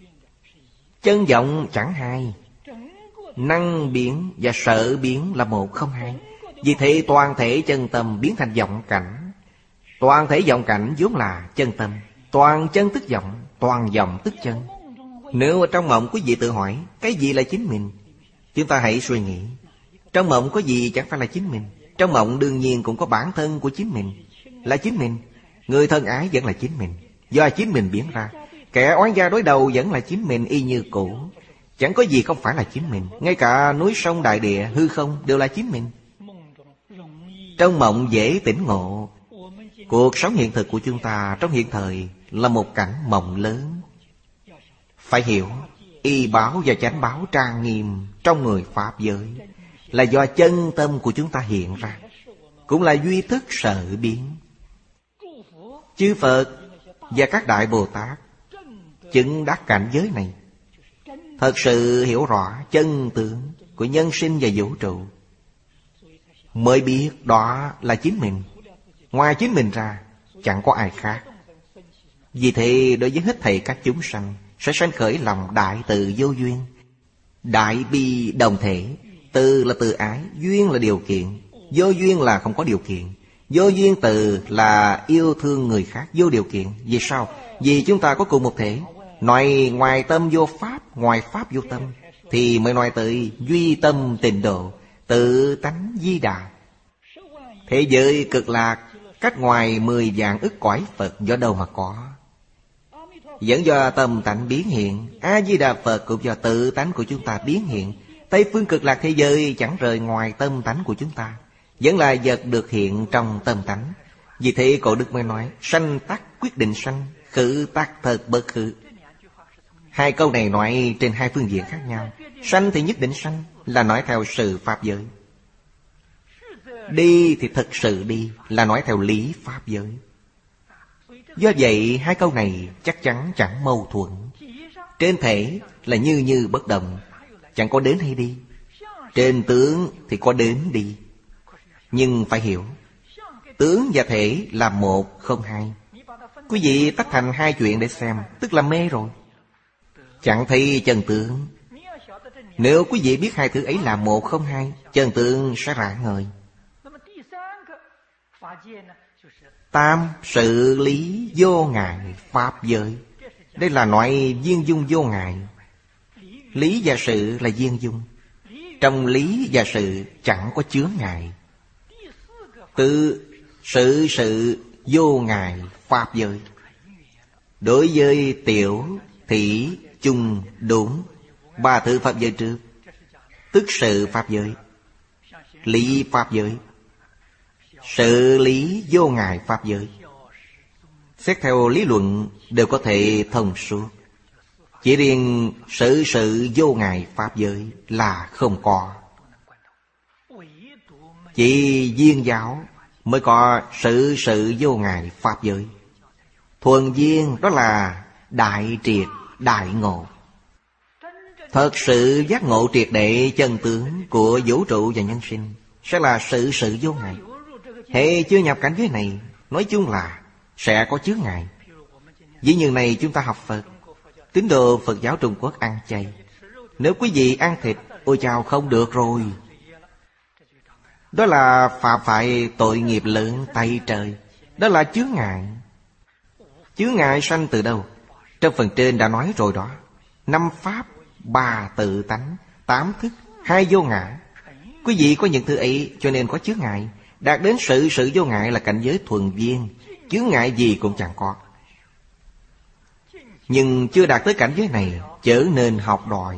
Chân vọng chẳng hai. Năng biến và sở biến là một không hai. Vì thế toàn thể chân tâm biến thành vọng cảnh. Toàn thể vọng cảnh vốn là chân tâm. Toàn chân tức vọng, toàn vọng tức chân. Nếu ở trong mộng quý vị tự hỏi cái gì là chính mình, chúng ta hãy suy nghĩ. Trong mộng có gì chẳng phải là chính mình. Trong mộng đương nhiên cũng có bản thân của chính mình, là chính mình. Người thân ái vẫn là chính mình, do chính mình biến ra. Kẻ oán gia đối đầu vẫn là chính mình y như cũ. Chẳng có gì không phải là chính mình. Ngay cả núi sông đại địa, hư không đều là chính mình. Trong mộng dễ tỉnh ngộ. Cuộc sống hiện thực của chúng ta trong hiện thời là một cảnh mộng lớn. Phải hiểu, y báo và chánh báo trang nghiêm trong người Pháp giới là do chân tâm của chúng ta hiện ra, cũng là duy thức sở biến. Chư Phật và các Đại Bồ Tát chứng đắc cảnh giới này, thật sự hiểu rõ chân tướng của nhân sinh và vũ trụ, mới biết đó là chính mình. Ngoài chính mình ra chẳng có ai khác. Vì thế đối với hết thảy các chúng sanh sẽ sanh khởi lòng đại từ vô duyên, đại bi đồng thể. Từ là từ ái, duyên là điều kiện. Vô duyên là không có điều kiện. Vô duyên từ là yêu thương người khác vô điều kiện. Vì sao? Vì chúng ta có cùng một thể. Nói ngoài tâm vô pháp, ngoài pháp vô tâm, thì mới nói tới duy tâm tịnh độ, tự tánh di đà. Thế giới cực lạc cách ngoài 10 vạn ức cõi Phật do đâu mà có? Vẫn do tâm tánh biến hiện. A-di-đà Phật cũng do tự tánh của chúng ta biến hiện. Tây phương cực lạc thế giới chẳng rời ngoài tâm tánh của chúng ta, vẫn là vật được hiện trong tâm tánh. Vì thế cổ đức mới nói sanh tắc quyết định sanh, khử tắc thật bất khử. Hai câu này nói trên hai phương diện khác nhau. Sanh thì nhất định sanh, là nói theo sự pháp giới. Đi thì thực sự đi, là nói theo lý pháp giới. Do vậy hai câu này chắc chắn chẳng mâu thuẫn. Trên thể là như bất động, chẳng có đến hay đi. Trên tướng thì có đến đi. Nhưng phải hiểu, tướng và thể là một không hai. Quý vị tách thành hai chuyện để xem, tức là mê rồi, chẳng thấy chân tướng. Nếu quý vị biết hai thứ ấy là một không hai, chân tướng sẽ rạng ngời. Tam sự lý vô ngại pháp giới. Đây là nói viên dung vô ngại. Lý và sự là viên dung. Trong lý và sự chẳng có chướng ngại. Tự sự vô ngại pháp giới. Đối với tiểu, thị, chung, đúng, ba thứ pháp giới trước, tức sự pháp giới, lý pháp giới, sự lý vô ngại pháp giới. Xét theo lý luận đều có thể thông suốt. Chỉ riêng sự vô ngại pháp giới là không có. Chỉ Viên giáo mới có sự sự vô ngại pháp giới. Thuần viên đó là đại triệt đại ngộ. Thật sự giác ngộ triệt để chân tướng của vũ trụ và nhân sinh sẽ là sự sự vô ngại. Hệ chưa nhập cảnh giới này, nói chung là sẽ có chướng ngại. Ví như này chúng ta học Phật, tín đồ Phật giáo Trung Quốc ăn chay. Nếu quý vị ăn thịt, ôi chao không được rồi. Đó là phạm phải tội nghiệp lớn tay trời. Đó là chướng ngại. Chướng ngại sanh từ đâu? Trong phần trên đã nói rồi đó. 5 pháp, 3 tự tánh, 8 thức, 2 vô ngã. Quý vị có những thứ ấy cho nên có chướng ngại. Đạt đến sự sự vô ngại là cảnh giới thuần viên, chướng ngại gì cũng chẳng có. Nhưng chưa đạt tới cảnh giới này, chớ nên học đòi.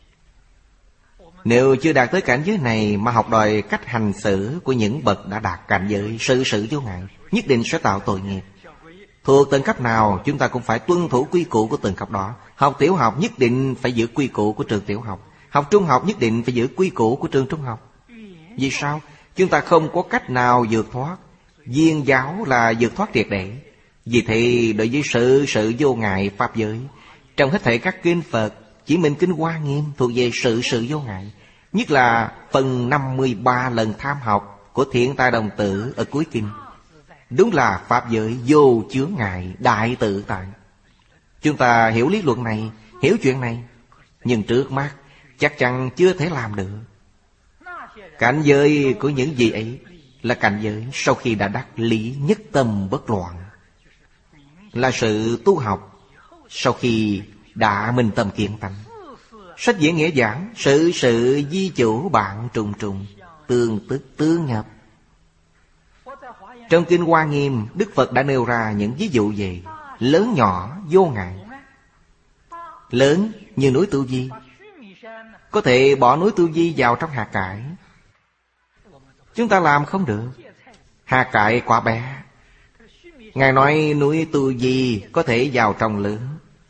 Nếu chưa đạt tới cảnh giới này mà học đòi cách hành xử của những bậc đã đạt cảnh giới sự sự vô ngại, nhất định sẽ tạo tội nghiệp. Thuộc từng cấp nào chúng ta cũng phải tuân thủ quy củ của từng cấp đó. Học tiểu học nhất định phải giữ quy củ của trường tiểu học. Học trung học nhất định phải giữ quy củ của trường trung học. Vì sao? Chúng ta không có cách nào vượt thoát. Viên giáo là vượt thoát triệt để. Vì thế đối với sự sự vô ngại pháp giới, trong hết thảy các kinh Phật, chỉ mình kinh Hoa Nghiêm thuộc về sự sự vô ngại. Nhất là phần 53 lần tham học của Thiện Tài Đồng Tử ở cuối kinh. Đúng là pháp giới vô chướng ngại đại tự tại. Chúng ta hiểu lý luận này, hiểu chuyện này, nhưng trước mắt chắc chắn chưa thể làm được. Cảnh giới của những gì ấy là cảnh giới sau khi đã đắc lý nhất tâm bất loạn, là sự tu học sau khi đã minh tâm kiến tánh. Sách diễn nghĩa giảng sự sự di chủ bạn trùng trùng, tương tức tương nhập. Trong kinh Hoa Nghiêm, Đức Phật đã nêu ra những ví dụ về lớn nhỏ vô ngại. Lớn như núi Tu Di, có thể bỏ núi Tu Di vào trong hạt cải. Chúng ta làm không được. Hạt cải quá bé. Ngài nói núi Tu Di có thể vào trong lớn.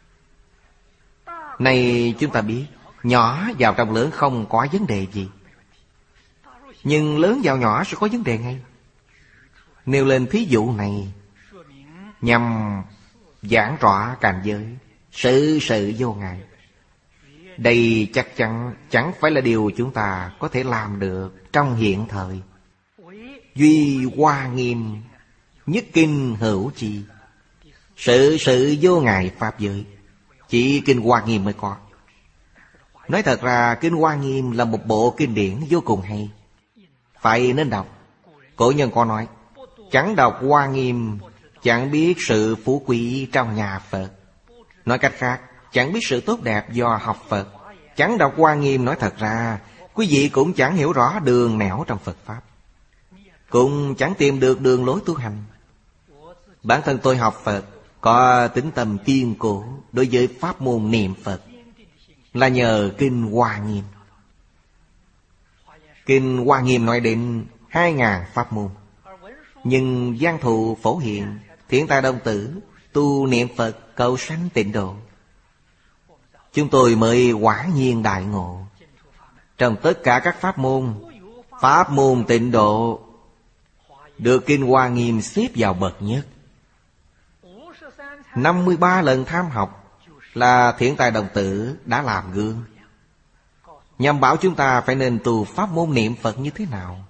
Này chúng ta biết, nhỏ vào trong lớn không có vấn đề gì, nhưng lớn vào nhỏ sẽ có vấn đề ngay. Nêu lên thí dụ này nhằm giảng rõ cảnh giới sự sự vô ngại. Đây chắc chắn chẳng phải là điều chúng ta có thể làm được trong hiện thời. Duy Hoa Nghiêm nhất kinh hữu chi, sự sự vô ngại pháp giới chỉ kinh Hoa Nghiêm mới có. Nói thật ra kinh Hoa Nghiêm là một bộ kinh điển vô cùng hay, phải nên đọc. Cổ nhân có nói, chẳng đọc Hoa Nghiêm chẳng biết sự phú quý trong nhà Phật. Nói cách khác, chẳng biết sự tốt đẹp do học Phật. Chẳng đọc Hoa Nghiêm nói thật ra quý vị cũng chẳng hiểu rõ đường nẻo trong Phật Pháp, cũng chẳng tìm được đường lối tu hành. Bản thân tôi học Phật có tính tâm kiên cố đối với pháp môn niệm Phật là nhờ kinh Hoa Nghiêm. Kinh Hoa Nghiêm nói đến 2000 pháp môn, nhưng Văn Thù Phổ Hiền, Thiện Tài Đồng Tử tu niệm Phật cầu sanh tịnh độ. Chúng tôi mới quả nhiên đại ngộ. Trong tất cả các pháp môn tịnh độ được kinh Hoa Nghiêm xếp vào bậc nhất. 53 lần tham học là Thiện Tài Đồng Tử đã làm gương, nhằm bảo chúng ta phải nên tu pháp môn niệm Phật như thế nào.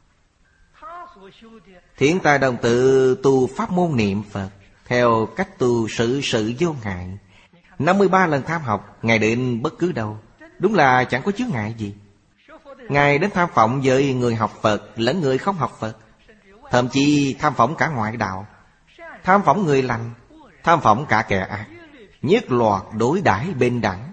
Thiện Tài Đồng Tử tu pháp môn niệm Phật theo cách tu sự sự vô ngại. 53 lần tham học, Ngài đến bất cứ đâu, đúng là chẳng có chướng ngại gì. Ngài đến tham phỏng với người học Phật lẫn người không học Phật, thậm chí tham phỏng cả ngoại đạo, tham phỏng người lành, tham phỏng cả kẻ ác, nhất loạt đối đãi bình đẳng.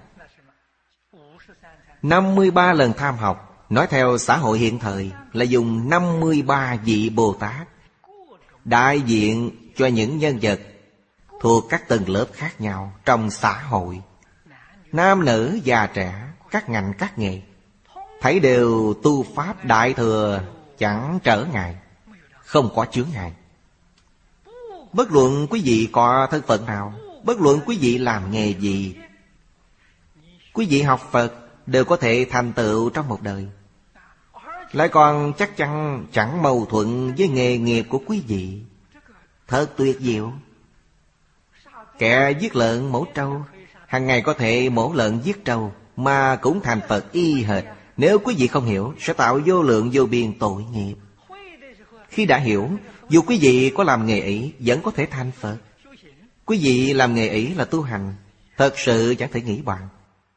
53 lần tham học, nói theo xã hội hiện thời là dùng 53 vị Bồ Tát đại diện cho những nhân vật thuộc các tầng lớp khác nhau trong xã hội, nam nữ già trẻ, các ngành các nghề, thấy đều tu pháp đại thừa, chẳng trở ngại, không có chướng ngại. Bất luận quý vị có thân phận nào, bất luận quý vị làm nghề gì, quý vị học Phật đều có thể thành tựu trong một đời. lại còn chắc chắn chẳng mâu thuẫn với nghề nghiệp của quý vị. Thật tuyệt diệu. Kẻ giết lợn mổ trâu, hàng ngày có thể mổ lợn giết trâu mà cũng thành Phật y hệt. Nếu quý vị không hiểu, sẽ tạo vô lượng vô biên tội nghiệp. Khi đã hiểu, dù quý vị có làm nghề ấy vẫn có thể thành Phật. Quý vị làm nghề ấy là tu hành, thật sự chẳng thể nghĩ bàn.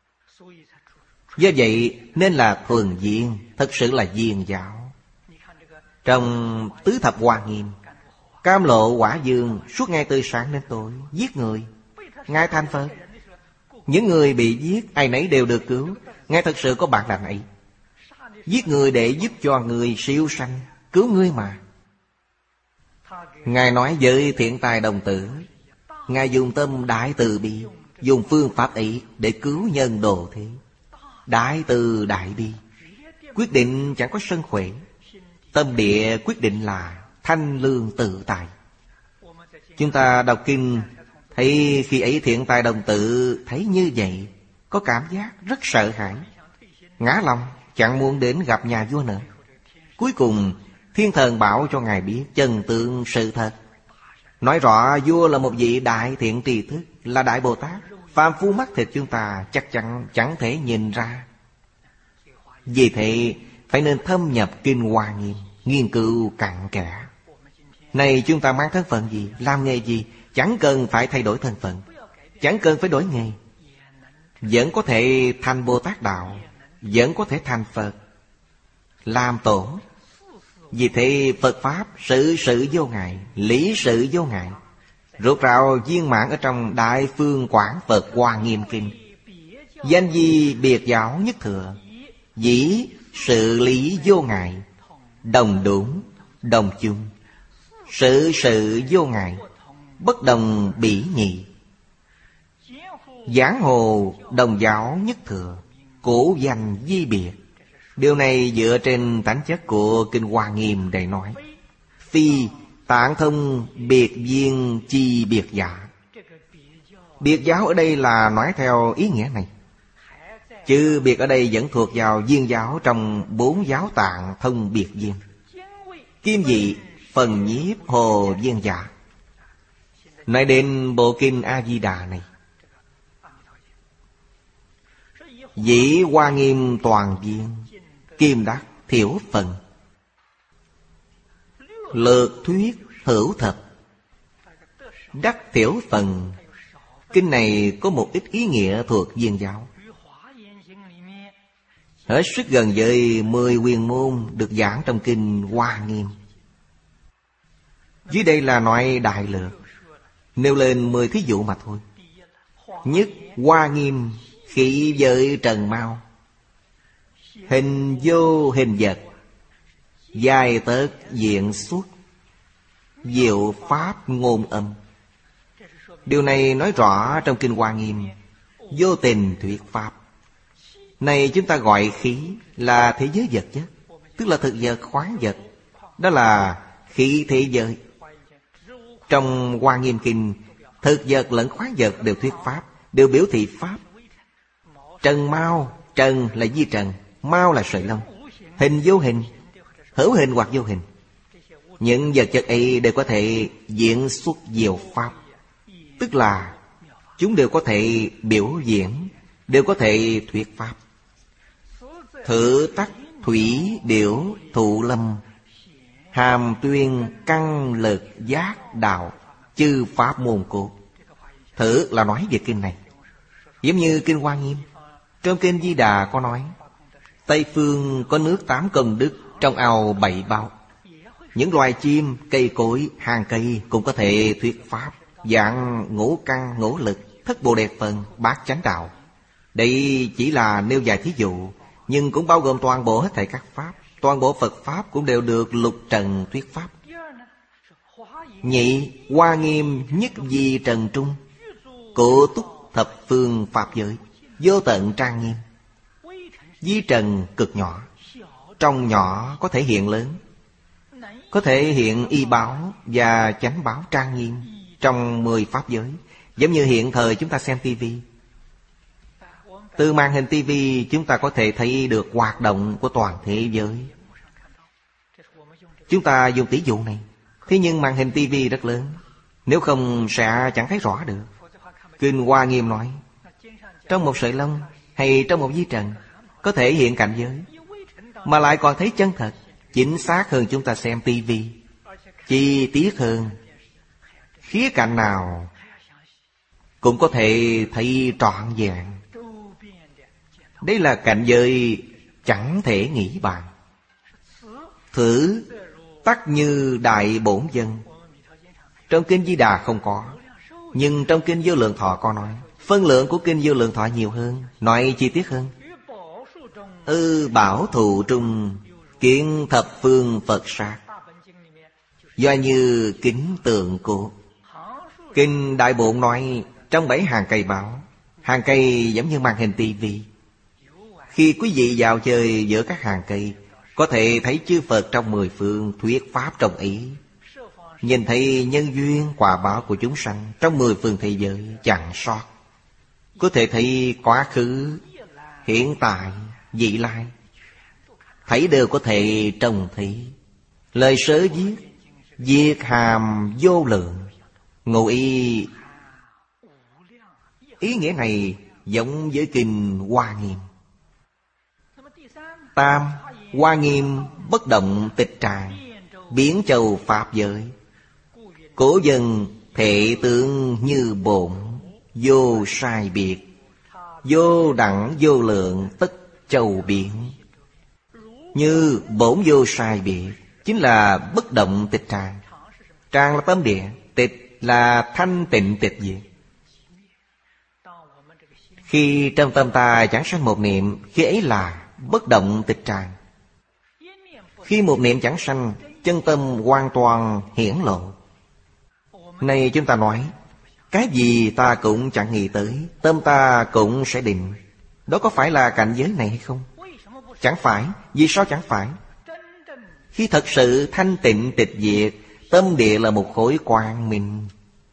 Do vậy nên là thuần viên, thật sự là viên giáo. Trong Tứ Thập Hoa Nghiêm, Cam Lộ Quả Dương suốt ngày từ sáng đến tối giết người, Ngài thành Phật. Những người bị giết ai nấy đều được cứu. Ngài thật sự có bản lĩnh ấy. Giết người để giúp cho người siêu sanh, cứu người mà. Ngài nói với Thiện Tài Đồng Tử, Ngài dùng tâm đại từ bi, dùng phương pháp ấy để cứu nhân độ thế. Đại từ đại bi, quyết định chẳng có sân khỏe. Tâm địa quyết định là thanh lương tự tại. Chúng ta đọc kinh thấy khi ấy Thiện Tài Đồng Tử thấy như vậy, có cảm giác rất sợ hãi, ngã lòng, chẳng muốn đến gặp nhà vua nữa. Cuối cùng Thiên Thần bảo cho Ngài biết chân tướng sự thật, nói rõ vua là một vị đại thiện tri thức, là Đại Bồ Tát. Phàm phu mắt thịt chúng ta chắc chắn chẳng thể nhìn ra. Vì thế phải nên thâm nhập Kinh Hoa Nghiêm, nghiên cứu cặn kẽ. Này chúng ta mang thân phận gì, làm nghề gì, chẳng cần phải thay đổi thân phận, chẳng cần phải đổi nghề, vẫn có thể thành Bồ Tát Đạo, vẫn có thể thành Phật, làm tổ. Vì thế Phật Pháp sự sự vô ngại, lý sự vô ngại, rốt ráo viên mãn ở trong Đại Phương Quảng Phật Hoa Nghiêm Kinh. Danh di biệt giáo nhất thừa, dĩ sự lý vô ngại, đồng đúng, đồng chung, sự sự vô ngại, bất đồng bỉ nhị. Giảng hồ đồng giáo nhất thừa, cổ danh di biệt. Điều này dựa trên tánh chất của Kinh Hoa Nghiêm để nói. Phi tạng thông biệt viên chi biệt giả. Biệt giáo ở đây là nói theo ý nghĩa này. Chữ biệt ở đây vẫn thuộc vào viên giáo trong 4 giáo tạng thông biệt viên. Kim vị phần nhiếp hồ viên giả. Nói đến bộ kinh A-di-đà này, dĩ Hoa Nghiêm toàn viên, kim đắc thiểu phần, lược thuyết hữu thập, đắc thiểu phần. Kinh này có một ít ý nghĩa thuộc viên giáo, hết sức gần với 10 huyền môn được giảng trong Kinh Hoa Nghiêm. Dưới đây là nói đại lược, nêu lên 10 thí dụ mà thôi. Nhất, Hoa Nghiêm khí giới trần mau, hình vô hình vật, dài tớt diện xuất, diệu pháp ngôn âm. Điều này nói rõ trong Kinh Hoa Nghiêm, vô tình thuyết pháp. Này chúng ta gọi khí là thế giới vật chất, tức là thực vật khoáng vật, đó là khí thế giới. Trong Hoa Nghiêm Kinh, thực vật lẫn khoáng vật đều thuyết pháp, đều biểu thị pháp. Trần mau, trần là di trần, mau là sợi lông. Hình vô hình, hữu hình hoặc vô hình. Những vật chất ấy đều có thể diễn xuất diệu pháp, tức là chúng đều có thể biểu diễn, đều có thể thuyết pháp. Thử tắc thủy điểu thụ lâm, hàm tuyên căn lực giác đạo, chư pháp môn cốt. Thử là nói về kinh này, giống như Kinh Hoa Nghiêm. Trong Kinh Di Đà có nói, Tây phương có nước 8 công đức, trong ao 7 bao. Những loài chim, cây cối, hàng cây cũng có thể thuyết pháp, dạng ngũ căn, ngũ lực, thất bồ đề phần, bát chánh đạo. Đây chỉ là nêu vài thí dụ, nhưng cũng bao gồm toàn bộ hết thảy các pháp. Toàn bộ Phật Pháp cũng đều được lục trần thuyết pháp. Nhị, Hoa Nghiêm nhất di trần trung, cổ túc thập phương pháp giới, vô tận trang nghiêm. Di trần cực nhỏ, trong nhỏ có thể hiện lớn, có thể hiện y báo và chánh báo trang nghiêm trong 10 pháp giới. Giống như hiện thời chúng ta xem tivi, từ màn hình tivi chúng ta có thể thấy được hoạt động của toàn thế giới. Chúng ta dùng tỷ dụ này. Thế nhưng màn hình tivi rất lớn, nếu không sẽ chẳng thấy rõ được. Kinh Hoa Nghiêm nói, trong một sợi lông hay trong một di trần có thể hiện cảnh giới, mà lại còn thấy chân thật, chính xác hơn chúng ta xem tivi, chi tiết hơn. Khía cạnh nào cũng có thể thấy trọn vẹn. Đây là cảnh giới chẳng thể nghĩ bàn. Thử tắc như đại bổn dân. Trong Kinh Di Đà không có, nhưng trong Kinh Vô Lượng Thọ có nói. Phân lượng của Kinh Vô Lượng Thọ nhiều hơn, nói chi tiết hơn. Bảo thụ trung kiến thập phương Phật sát, do như kính tượng cốt. Kinh Đại Bổn nói trong 7 hàng cây báo. Hàng cây giống như màn hình tivi. Khi quý vị vào chơi giữa các hàng cây, có thể thấy chư Phật trong 10 phương thuyết pháp trong ý, nhìn thấy nhân duyên quả báo của chúng sanh trong 10 phương thế giới chẳng sót. Có thể thấy quá khứ, hiện tại, vị lai, thấy đều có thể trông thấy. Lời sớ viết, viết hàm vô lượng, ngụ ý. Ý nghĩa này giống với Kinh Hoa Nghiêm. Tam, Hoa Nghiêm bất động tịch tràng, biến châu pháp giới. Cổ dân thể tướng như bổn, vô sai biệt, vô đẳng vô lượng tất châu biến. Như bổn vô sai biệt chính là bất động tịch tràng. Tràng là tâm địa, tịch là thanh tịnh tịch diệt. Khi trong tâm ta chẳng sanh một niệm, khi ấy là bất động tịch tràng. Khi một niệm chẳng sanh, chân tâm hoàn toàn hiển lộ. Này chúng ta nói, cái gì ta cũng chẳng nghĩ tới, tâm ta cũng sẽ định. Đó có phải là cảnh giới này hay không? Chẳng phải. Vì sao chẳng phải? Khi thật sự thanh tịnh tịch diệt, tâm địa là một khối quang minh.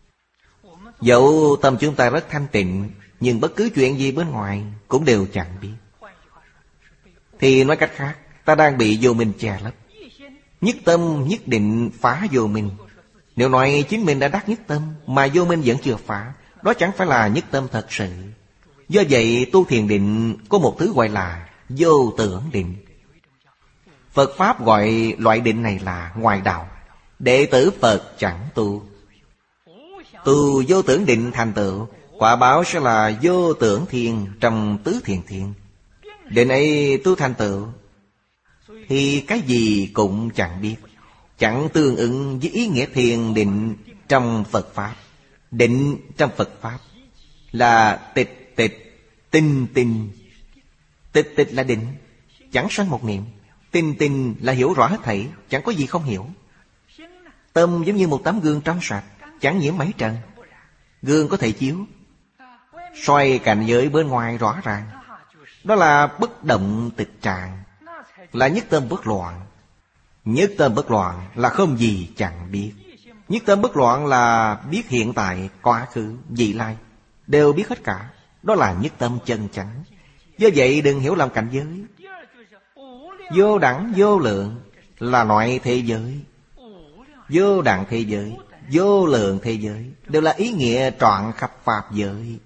Dẫu tâm chúng ta rất thanh tịnh, nhưng bất cứ chuyện gì bên ngoài cũng đều chẳng biết. Thì nói cách khác, ta đang bị vô minh che lấp. Nhất tâm nhất định phá vô minh. Nếu nói chính mình đã đắc nhất tâm mà vô minh vẫn chưa phá, đó chẳng phải là nhất tâm thật sự. Do vậy tu thiền định có một thứ gọi là vô tưởng định. Phật Pháp gọi loại định này là ngoại đạo. Đệ tử Phật chẳng tu. Tu vô tưởng định thành tựu, quả báo sẽ là vô tưởng thiên trong tứ thiền thiên. Định ấy tu thành tựu thì cái gì cũng chẳng biết, chẳng tương ứng với ý nghĩa thiền định trong Phật Pháp. Định trong Phật Pháp là tịch tịch, tinh tinh. Tịch tịch là định, chẳng sanh một niệm. Tinh tinh là hiểu rõ hết thảy, chẳng có gì không hiểu. Tâm giống như một tấm gương trong sạch, chẳng nhiễm mấy trần. Gương có thể chiếu soi cảnh giới bên ngoài rõ ràng. Đó là bất động tịch tràng, là nhất tâm bất loạn. Nhất tâm bất loạn là không gì chẳng biết. Nhất tâm bất loạn là biết hiện tại, quá khứ, vị lai, đều biết hết cả. Đó là nhất tâm chân chánh. Do vậy đừng hiểu lầm cảnh giới. Vô đẳng vô lượng là loại thế giới. Vô đẳng thế giới, vô lượng thế giới đều là ý nghĩa trọn khắp pháp giới.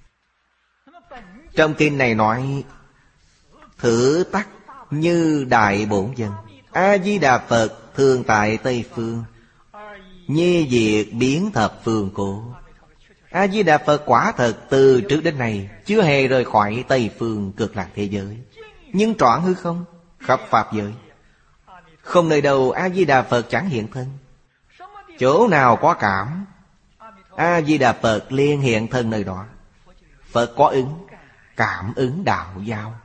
Trong kinh này nói, thử tắc như đại bổn dân. A-di-đà Phật thường tại Tây Phương, nhi diệt biến thập phương cổ. A-di-đà Phật quả thật từ trước đến nay chưa hề rời khỏi Tây Phương cực lạc thế giới, nhưng trọn hư không, khắp pháp giới. Không nơi đâu A-di-đà Phật chẳng hiện thân. Chỗ nào có cảm, A-di-đà Phật liền hiện thân nơi đó. Phật có ứng, cảm ứng đạo giao.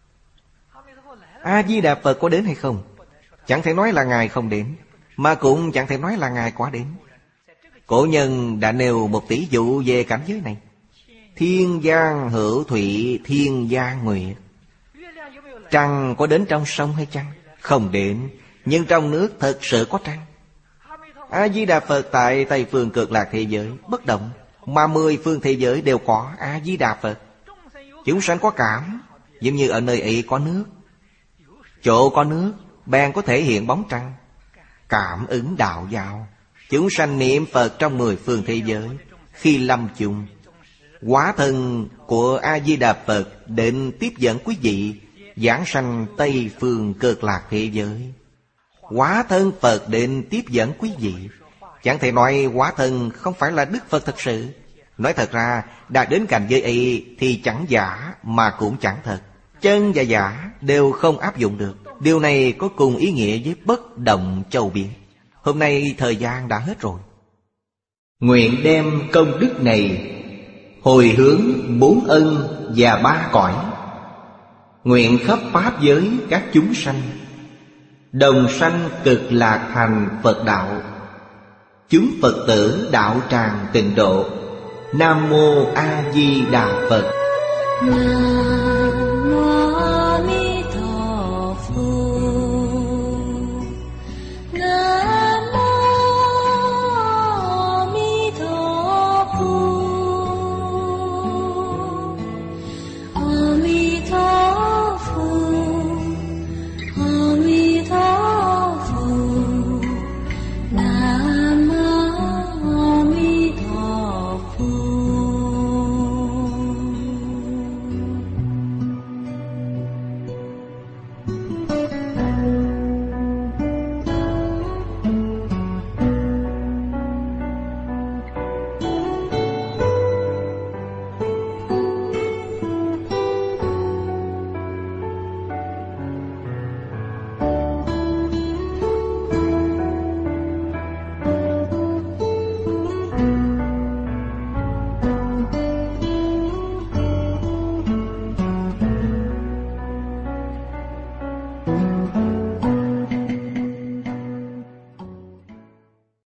A-di-đà Phật có đến hay không? Chẳng thể nói là Ngài không đến, mà cũng chẳng thể nói là Ngài quá đến. Cổ nhân đã nêu một tỷ dụ về cảnh giới này. Thiên giang hữu thủy, thiên giang nguyệt. Trăng có đến trong sông hay chăng? Không đến, nhưng trong nước thật sự có trăng. A-di-đà Phật tại Tây Phương cực lạc thế giới bất động, mà 10 phương thế giới đều có A-di-đà Phật. Chúng sanh có cảm, giống như ở nơi ấy có nước. Chỗ có nước, bèn có thể hiện bóng trăng. cảm ứng đạo giáo. Chúng sanh niệm Phật trong 10 phương thế giới, khi lâm chung, hóa thân của A-di-đà Phật định tiếp dẫn quý vị giảng sanh Tây phương Cực Lạc thế giới. Hóa thân Phật định tiếp dẫn quý vị. Chẳng thể nói hóa thân không phải là Đức Phật thật sự. Nói thật ra, đạt đến cảnh giới ấy thì chẳng giả mà cũng chẳng thật. Chân và giả đều không áp dụng được. Điều này có cùng ý nghĩa với bất động châu biến. Hôm nay thời gian đã hết rồi. Nguyện đem công đức này hồi hướng 4 ân và 3 cõi. Nguyện khắp pháp giới các chúng sanh đồng sanh cực lạc thành Phật đạo. Chúng Phật tử đạo tràng tịnh độ. Nam Mô A Di Đà Phật. Nam Mô A Di